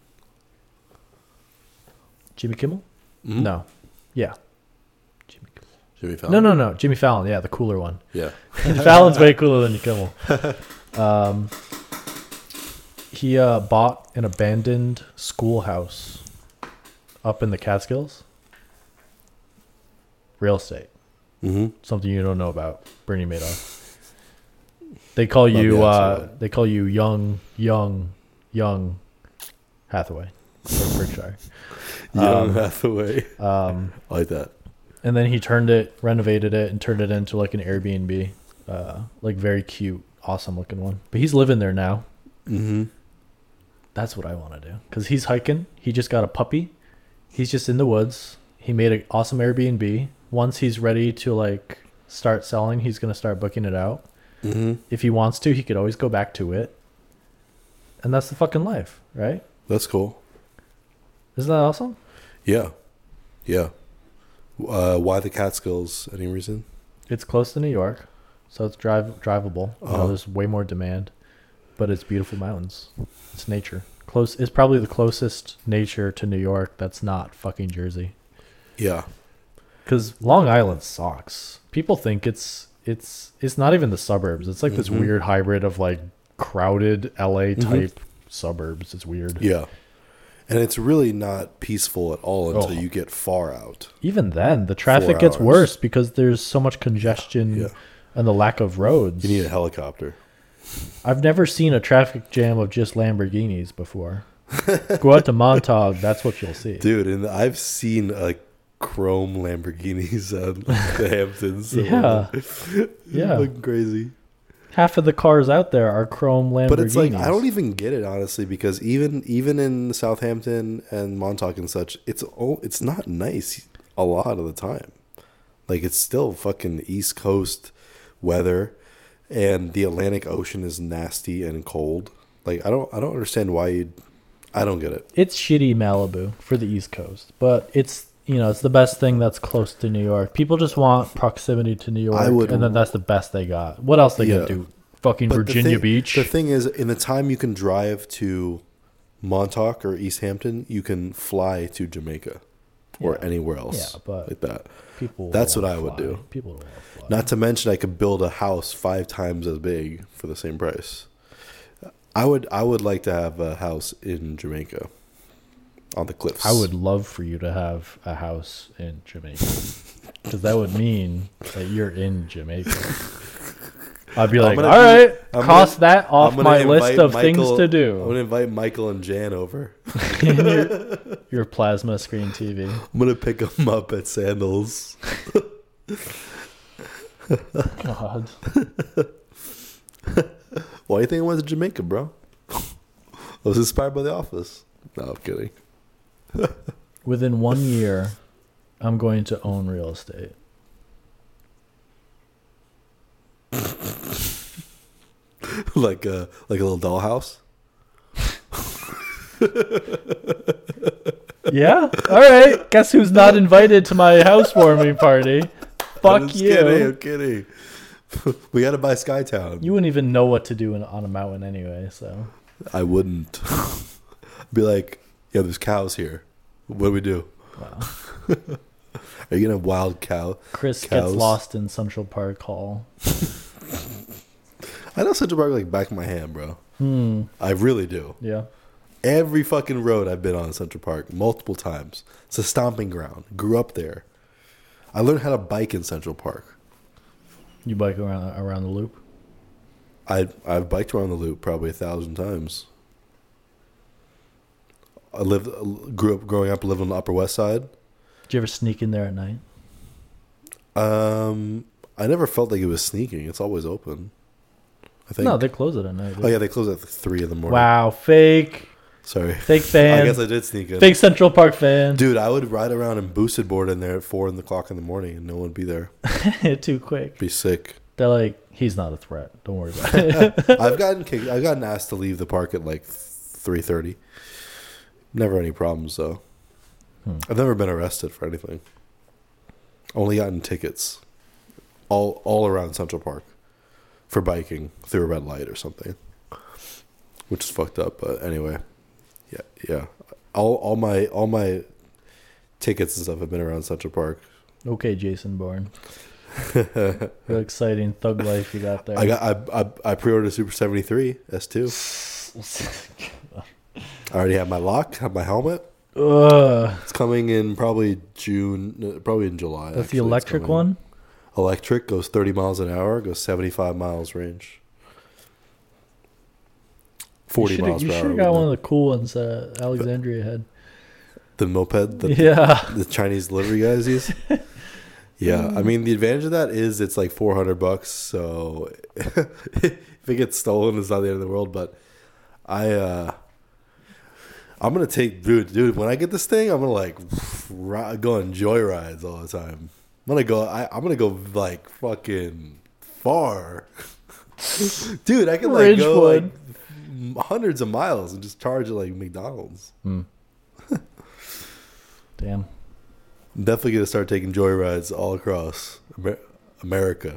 Jimmy Kimmel? Mm-hmm. No. Yeah. Jimmy Fallon? No. Jimmy Fallon. Yeah, the cooler one. Yeah. Fallon's way cooler than Kimmel. He bought an abandoned schoolhouse up in the Catskills. Real estate. Mm-hmm. Something you don't know about. Bernie Madoff. They call you young Hathaway. From Berkshire. Young Hathaway. I like that. And then he renovated it, and turned it into like an Airbnb. Like very cute, awesome looking one. But he's living there now. Mm-hmm. That's what I want to do. Because he's hiking. He just got a puppy. He's just in the woods. He made an awesome Airbnb. Once he's ready to like start selling, he's going to start booking it out. Mm-hmm. If he wants to, he could always go back to it. And that's the fucking life, right? That's cool. Isn't that awesome? Yeah. Yeah. Why the Catskills? Any reason? It's close to New York, so it's drivable. You know, there's way more demand, but it's beautiful mountains. It's nature. Close. It's probably the closest nature to New York that's not fucking Jersey. Yeah. Because Long Island sucks. People think it's not even the suburbs. It's like this weird hybrid of like crowded LA type suburbs. It's weird. Yeah. And it's really not peaceful at all until you get far out. Even then, the traffic 4 gets hours. worse because there's so much congestion and the lack of roads. You need a helicopter. I've never seen a traffic jam of just Lamborghinis before. Go out to Montauk, that's what you'll see. Dude, and I've seen chrome Lamborghinis at the Hamptons. So Yeah. Looking crazy. Half of the cars out there are chrome Lamborghinis. But it's like, I don't even get it, honestly, because even in Southampton and Montauk and such, it's not nice a lot of the time. Like, it's still fucking East Coast weather, and the Atlantic Ocean is nasty and cold. Like, I don't understand why I don't get it. It's shitty Malibu for the East Coast, but it's the best thing that's close to New York. People just want proximity to New York, and then that's the best they got. What else they gonna do? Fucking But Virginia Beach? The thing is, in the time you can drive to Montauk or East Hampton, you can fly to Jamaica or anywhere else like that. That's what I would do. People don't want to fly. Not to mention, I could build a house 5 times as big for the same price. I would like to have a house in Jamaica, on the cliffs. I would love for you to have a house in Jamaica, because that would mean that you're in Jamaica. I'd be like, all right, cross that off my list of things to do. I'm gonna invite Michael and Jan over. your plasma screen TV. I'm gonna pick them up at Sandals. God. Why do you think I went to Jamaica, bro? I was inspired by The Office. No, I'm kidding. Within 1 year, I'm going to own real estate. like a little dollhouse. Yeah? All right. Guess who's not invited to my housewarming party? Fuck you. I'm kidding. We got to buy Skytown. You wouldn't even know what to do on a mountain anyway, so. I wouldn't. Be like, yeah, there's cows here. What do we do? Wow. Are you going to have wild cows? Chris gets lost in Central Park Hall. I know Central Park like back of my hand, bro. I really do. Yeah. Every fucking road I've been on in Central Park multiple times. It's a stomping ground. Grew up there. I learned how to bike in Central Park. You bike around the loop? I've biked around the loop probably 1,000 times. Growing up, lived on the Upper West Side. Did you ever sneak in there at night? I never felt like it was sneaking. It's always open. I think. No, they close it at night. Oh yeah, they close at 3 in the morning. Wow, fake. Sorry. Fake fan. I guess I did sneak in. Fake Central Park fan. Dude, I would ride around and boosted board in there at 4 o'clock in the morning and no one would be there. Too quick. Be sick. They're like, he's not a threat. Don't worry about it. I've gotten asked to leave the park at like 3:30. Never any problems though. I've never been arrested for anything. Only gotten tickets. All around Central Park for biking through a red light or something. Which is fucked up, but anyway. Yeah. All my tickets and stuff have been around Central Park. Okay, Jason Bourne. What exciting thug life you got there. I pre-ordered a Super 73 S2. I already have my lock, have my helmet. It's coming in probably June, probably in July. That's the electric one? Electric, goes 30 miles an hour, goes 75 miles range. 40 miles per hour. You should have got one of the cool ones Alexandria had. The moped? The Chinese delivery guys use? Yeah, I mean, the advantage of that is it's like $400, so if it gets stolen, it's not the end of the world, but I'm gonna take, dude. When I get this thing, I'm gonna like go on joyrides all the time. I'm gonna go like fucking far, dude. I can like go like hundreds of miles and just charge at like McDonald's. Damn. I'm definitely gonna start taking joyrides all across America.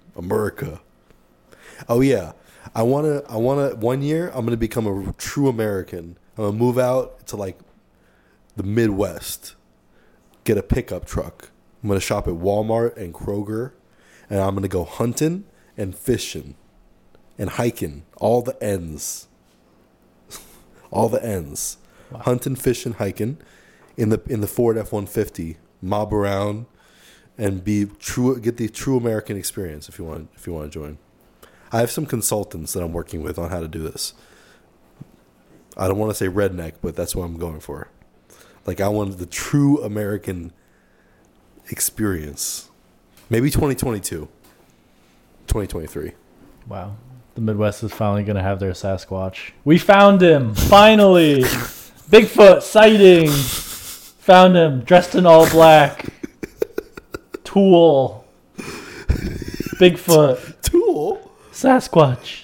Oh yeah, I wanna. 1 year, I'm gonna become a true American. I'm gonna move out to like the Midwest, get a pickup truck. I'm gonna shop at Walmart and Kroger, and I'm gonna go hunting and fishing, and hiking all the ends. All the ends. Wow. Hunting, fishing, hiking, in the Ford F-150. Mob around, and get the true American experience if you want to join. I have some consultants that I'm working with on how to do this. I don't want to say redneck, but that's what I'm going for. Like, I want the true American experience. Maybe 2022. 2023. Wow. The Midwest is finally going to have their Sasquatch. We found him! Finally! Bigfoot sighting! Found him, dressed in all black. Tool. Bigfoot. Tool? Sasquatch.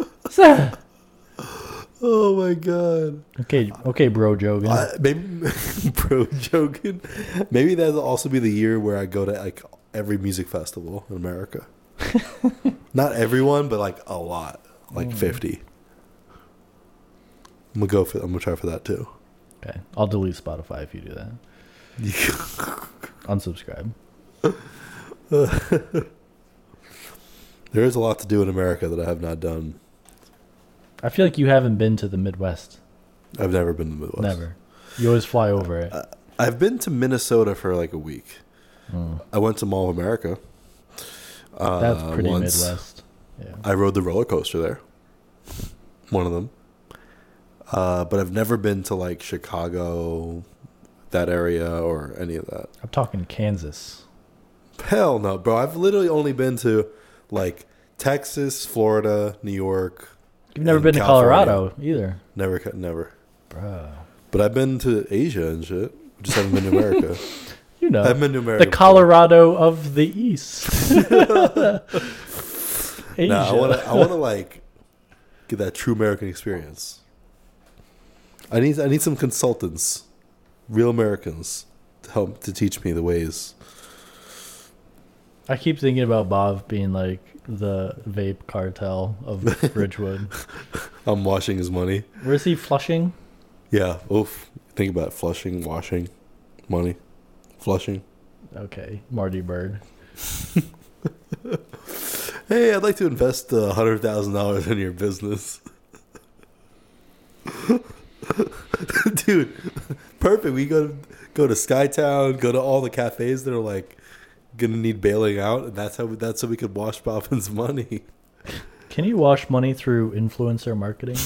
Oh my god. Okay, bro Jogan. Maybe bro Jogan. Maybe that'll also be the year where I go to like every music festival in America. Not everyone, but like a lot. Like 50. I'm gonna try for that too. Okay. I'll delete Spotify if you do that. Unsubscribe. There is a lot to do in America that I have not done. I feel like you haven't been to the Midwest. I've never been to the Midwest. Never. You always fly over it. I've been to Minnesota for like a week. I went to Mall of America. That's pretty Midwest. Yeah. I rode the roller coaster there. One of them. But I've never been to like Chicago, that area, or any of that. I'm talking Kansas. Hell no, bro. I've literally only been to like Texas, Florida, New York. You've never been California. to Colorado either. Never. Bro. But I've been to Asia and shit. Just haven't been to America. You know. I've been to America. The Colorado of the East. Asia. No, I want to like get that true American experience. I need some consultants, real Americans, to teach me the ways. I keep thinking about Bob being like the vape cartel of Ridgewood. I'm washing his money. Where's he flushing? Yeah. Oof. Think about it. Flushing, washing, money, flushing. Okay. Marty Bird. Hey, I'd like to invest $100,000 in your business. Dude, perfect. We go to Skytown, go to all the cafes that are like gonna need bailing out, and that's how we could wash Bobbins's money. Can you wash money through influencer marketing?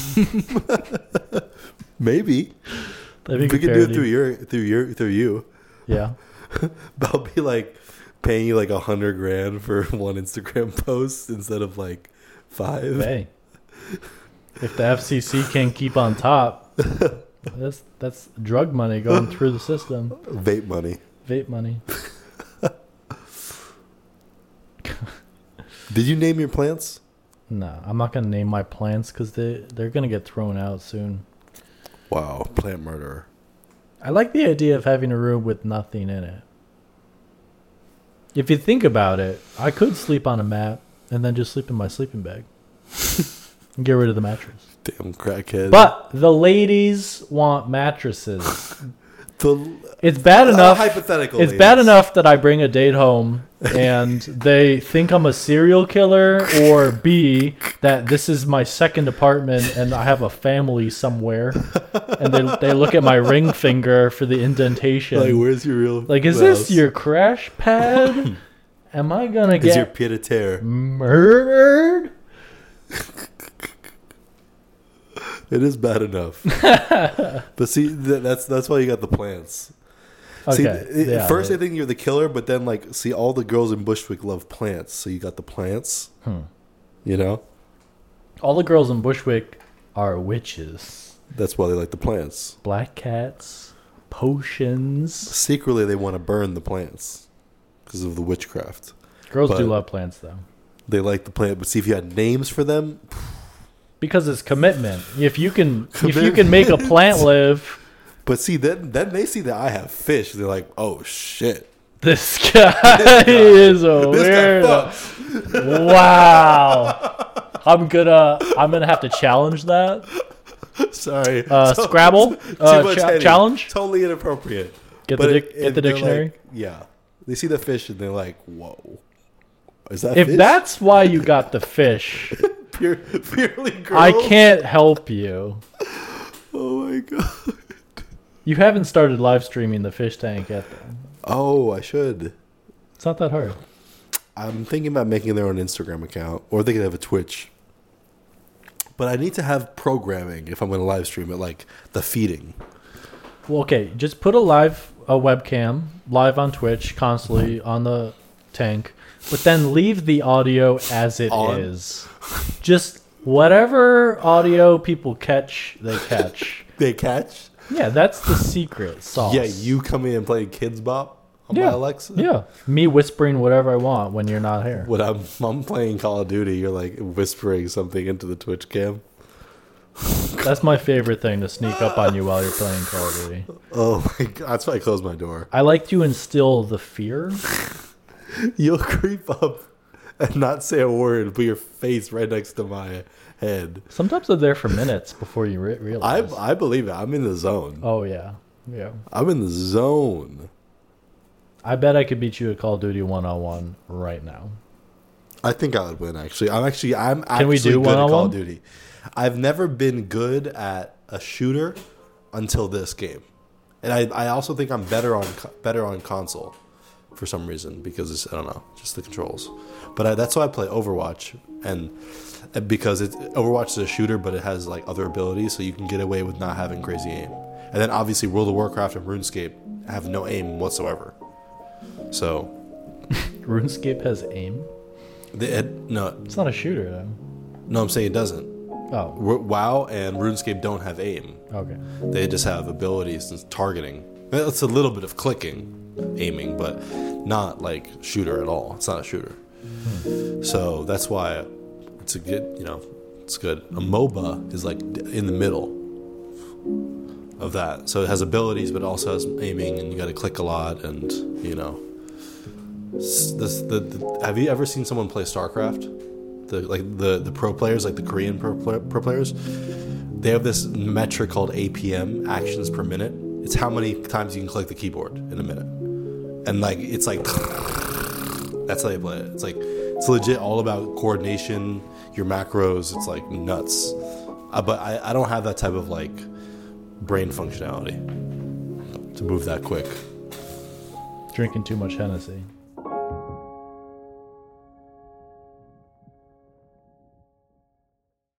Maybe. We could do it through you. Yeah. I'll be like paying you like $100,000 for one Instagram post instead of like 5. Hey, if the FCC can't keep on top, that's drug money going through the system. Vape money. Did you name your plants? No, I'm not gonna name my plants because they're gonna get thrown out soon. Wow, plant murderer. I like the idea of having a room with nothing in it. If you think about it, I could sleep on a mat and then just sleep in my sleeping bag and get rid of the mattress. Damn crackhead. But the ladies want mattresses. It's bad enough. Hypothetical. It's bad enough that I bring a date home and they think I'm a serial killer, or B, that this is my second apartment and I have a family somewhere, and they look at my ring finger for the indentation. Like, where's your real? Like, is this your crash pad? Am I gonna get your pied a terre murdered? It is bad enough. But see, that's why you got the plants. Okay. See, first they think you're the killer, but then like, see, all the girls in Bushwick love plants, so you got the plants. You know, all the girls in Bushwick are witches. That's why they like the plants. Black cats, potions. Secretly, they want to burn the plants because of the witchcraft. Girls But do love plants, though. They like the plant, but see if you had names for them. Because it's commitment. If you can make a plant live, But see, then they see that I have fish. They're like, oh shit, this guy is a this guy weirdo. fucks. Wow. I'm gonna have to challenge that. Sorry, Scrabble too much heading. challenge. Totally inappropriate. Get But the they're dictionary. like- yeah, they see the fish and they're like, whoa, is that If fish? that's why you got the fish, purely girls? I can't help you. Oh my god. You haven't started live streaming the fish tank yet, though. Oh, I should. It's not that hard. I'm thinking about making their own Instagram account, or they could have a Twitch. But I need to have programming if I'm going to live stream it, like the feeding. Well, okay, just put a webcam live on Twitch constantly on the tank, but then leave the audio as it is. Just whatever audio people catch, they catch. They catch? Yeah, that's the secret sauce. Yeah, you come in and play Kids Bop on my Alexa? Yeah, me whispering whatever I want when you're not here. When I'm playing Call of Duty, you're like whispering something into the Twitch cam. That's my favorite thing, to sneak up on you while you're playing Call of Duty. Oh my god, that's why I close my door. I like to instill the fear. You'll creep up and not say a word, put your face right next to my head. Sometimes I'm there for minutes before you realize. I believe it. I'm in the zone. Oh, yeah. Yeah. I'm in the zone. I bet I could beat you at Call of Duty 1-on-1 right now. I think I would win. Actually, I'm actually we do good at Call one-on-one? of Duty. I've never been good at a shooter until this game, and I also think I'm better on console for some reason because I don't know, just the controls. But that's why I play Overwatch, and because Overwatch is a shooter, but it has like other abilities, so you can get away with not having crazy aim. And then obviously World of Warcraft and RuneScape have no aim whatsoever. So RuneScape has aim? no, It's not a shooter, though. I'm saying it doesn't. Oh, WoW and RuneScape don't have aim. okay. They just have abilities and targeting. It's a little bit of clicking, aiming, but not like shooter at all. It's not a shooter. So that's why it's a good, it's good. A MOBA is like in the middle of that. So it has abilities, but it also has aiming, and you got to click a lot, and have you ever seen someone play StarCraft? The pro players, like the Korean pro players, they have this metric called APM, actions per minute. It's how many times you can click the keyboard in a minute, and it's like that's how they play it. It's legit all about coordination, your macros. It's like nuts, but I don't have that type of like brain functionality to move that quick. Drinking too much Hennessy.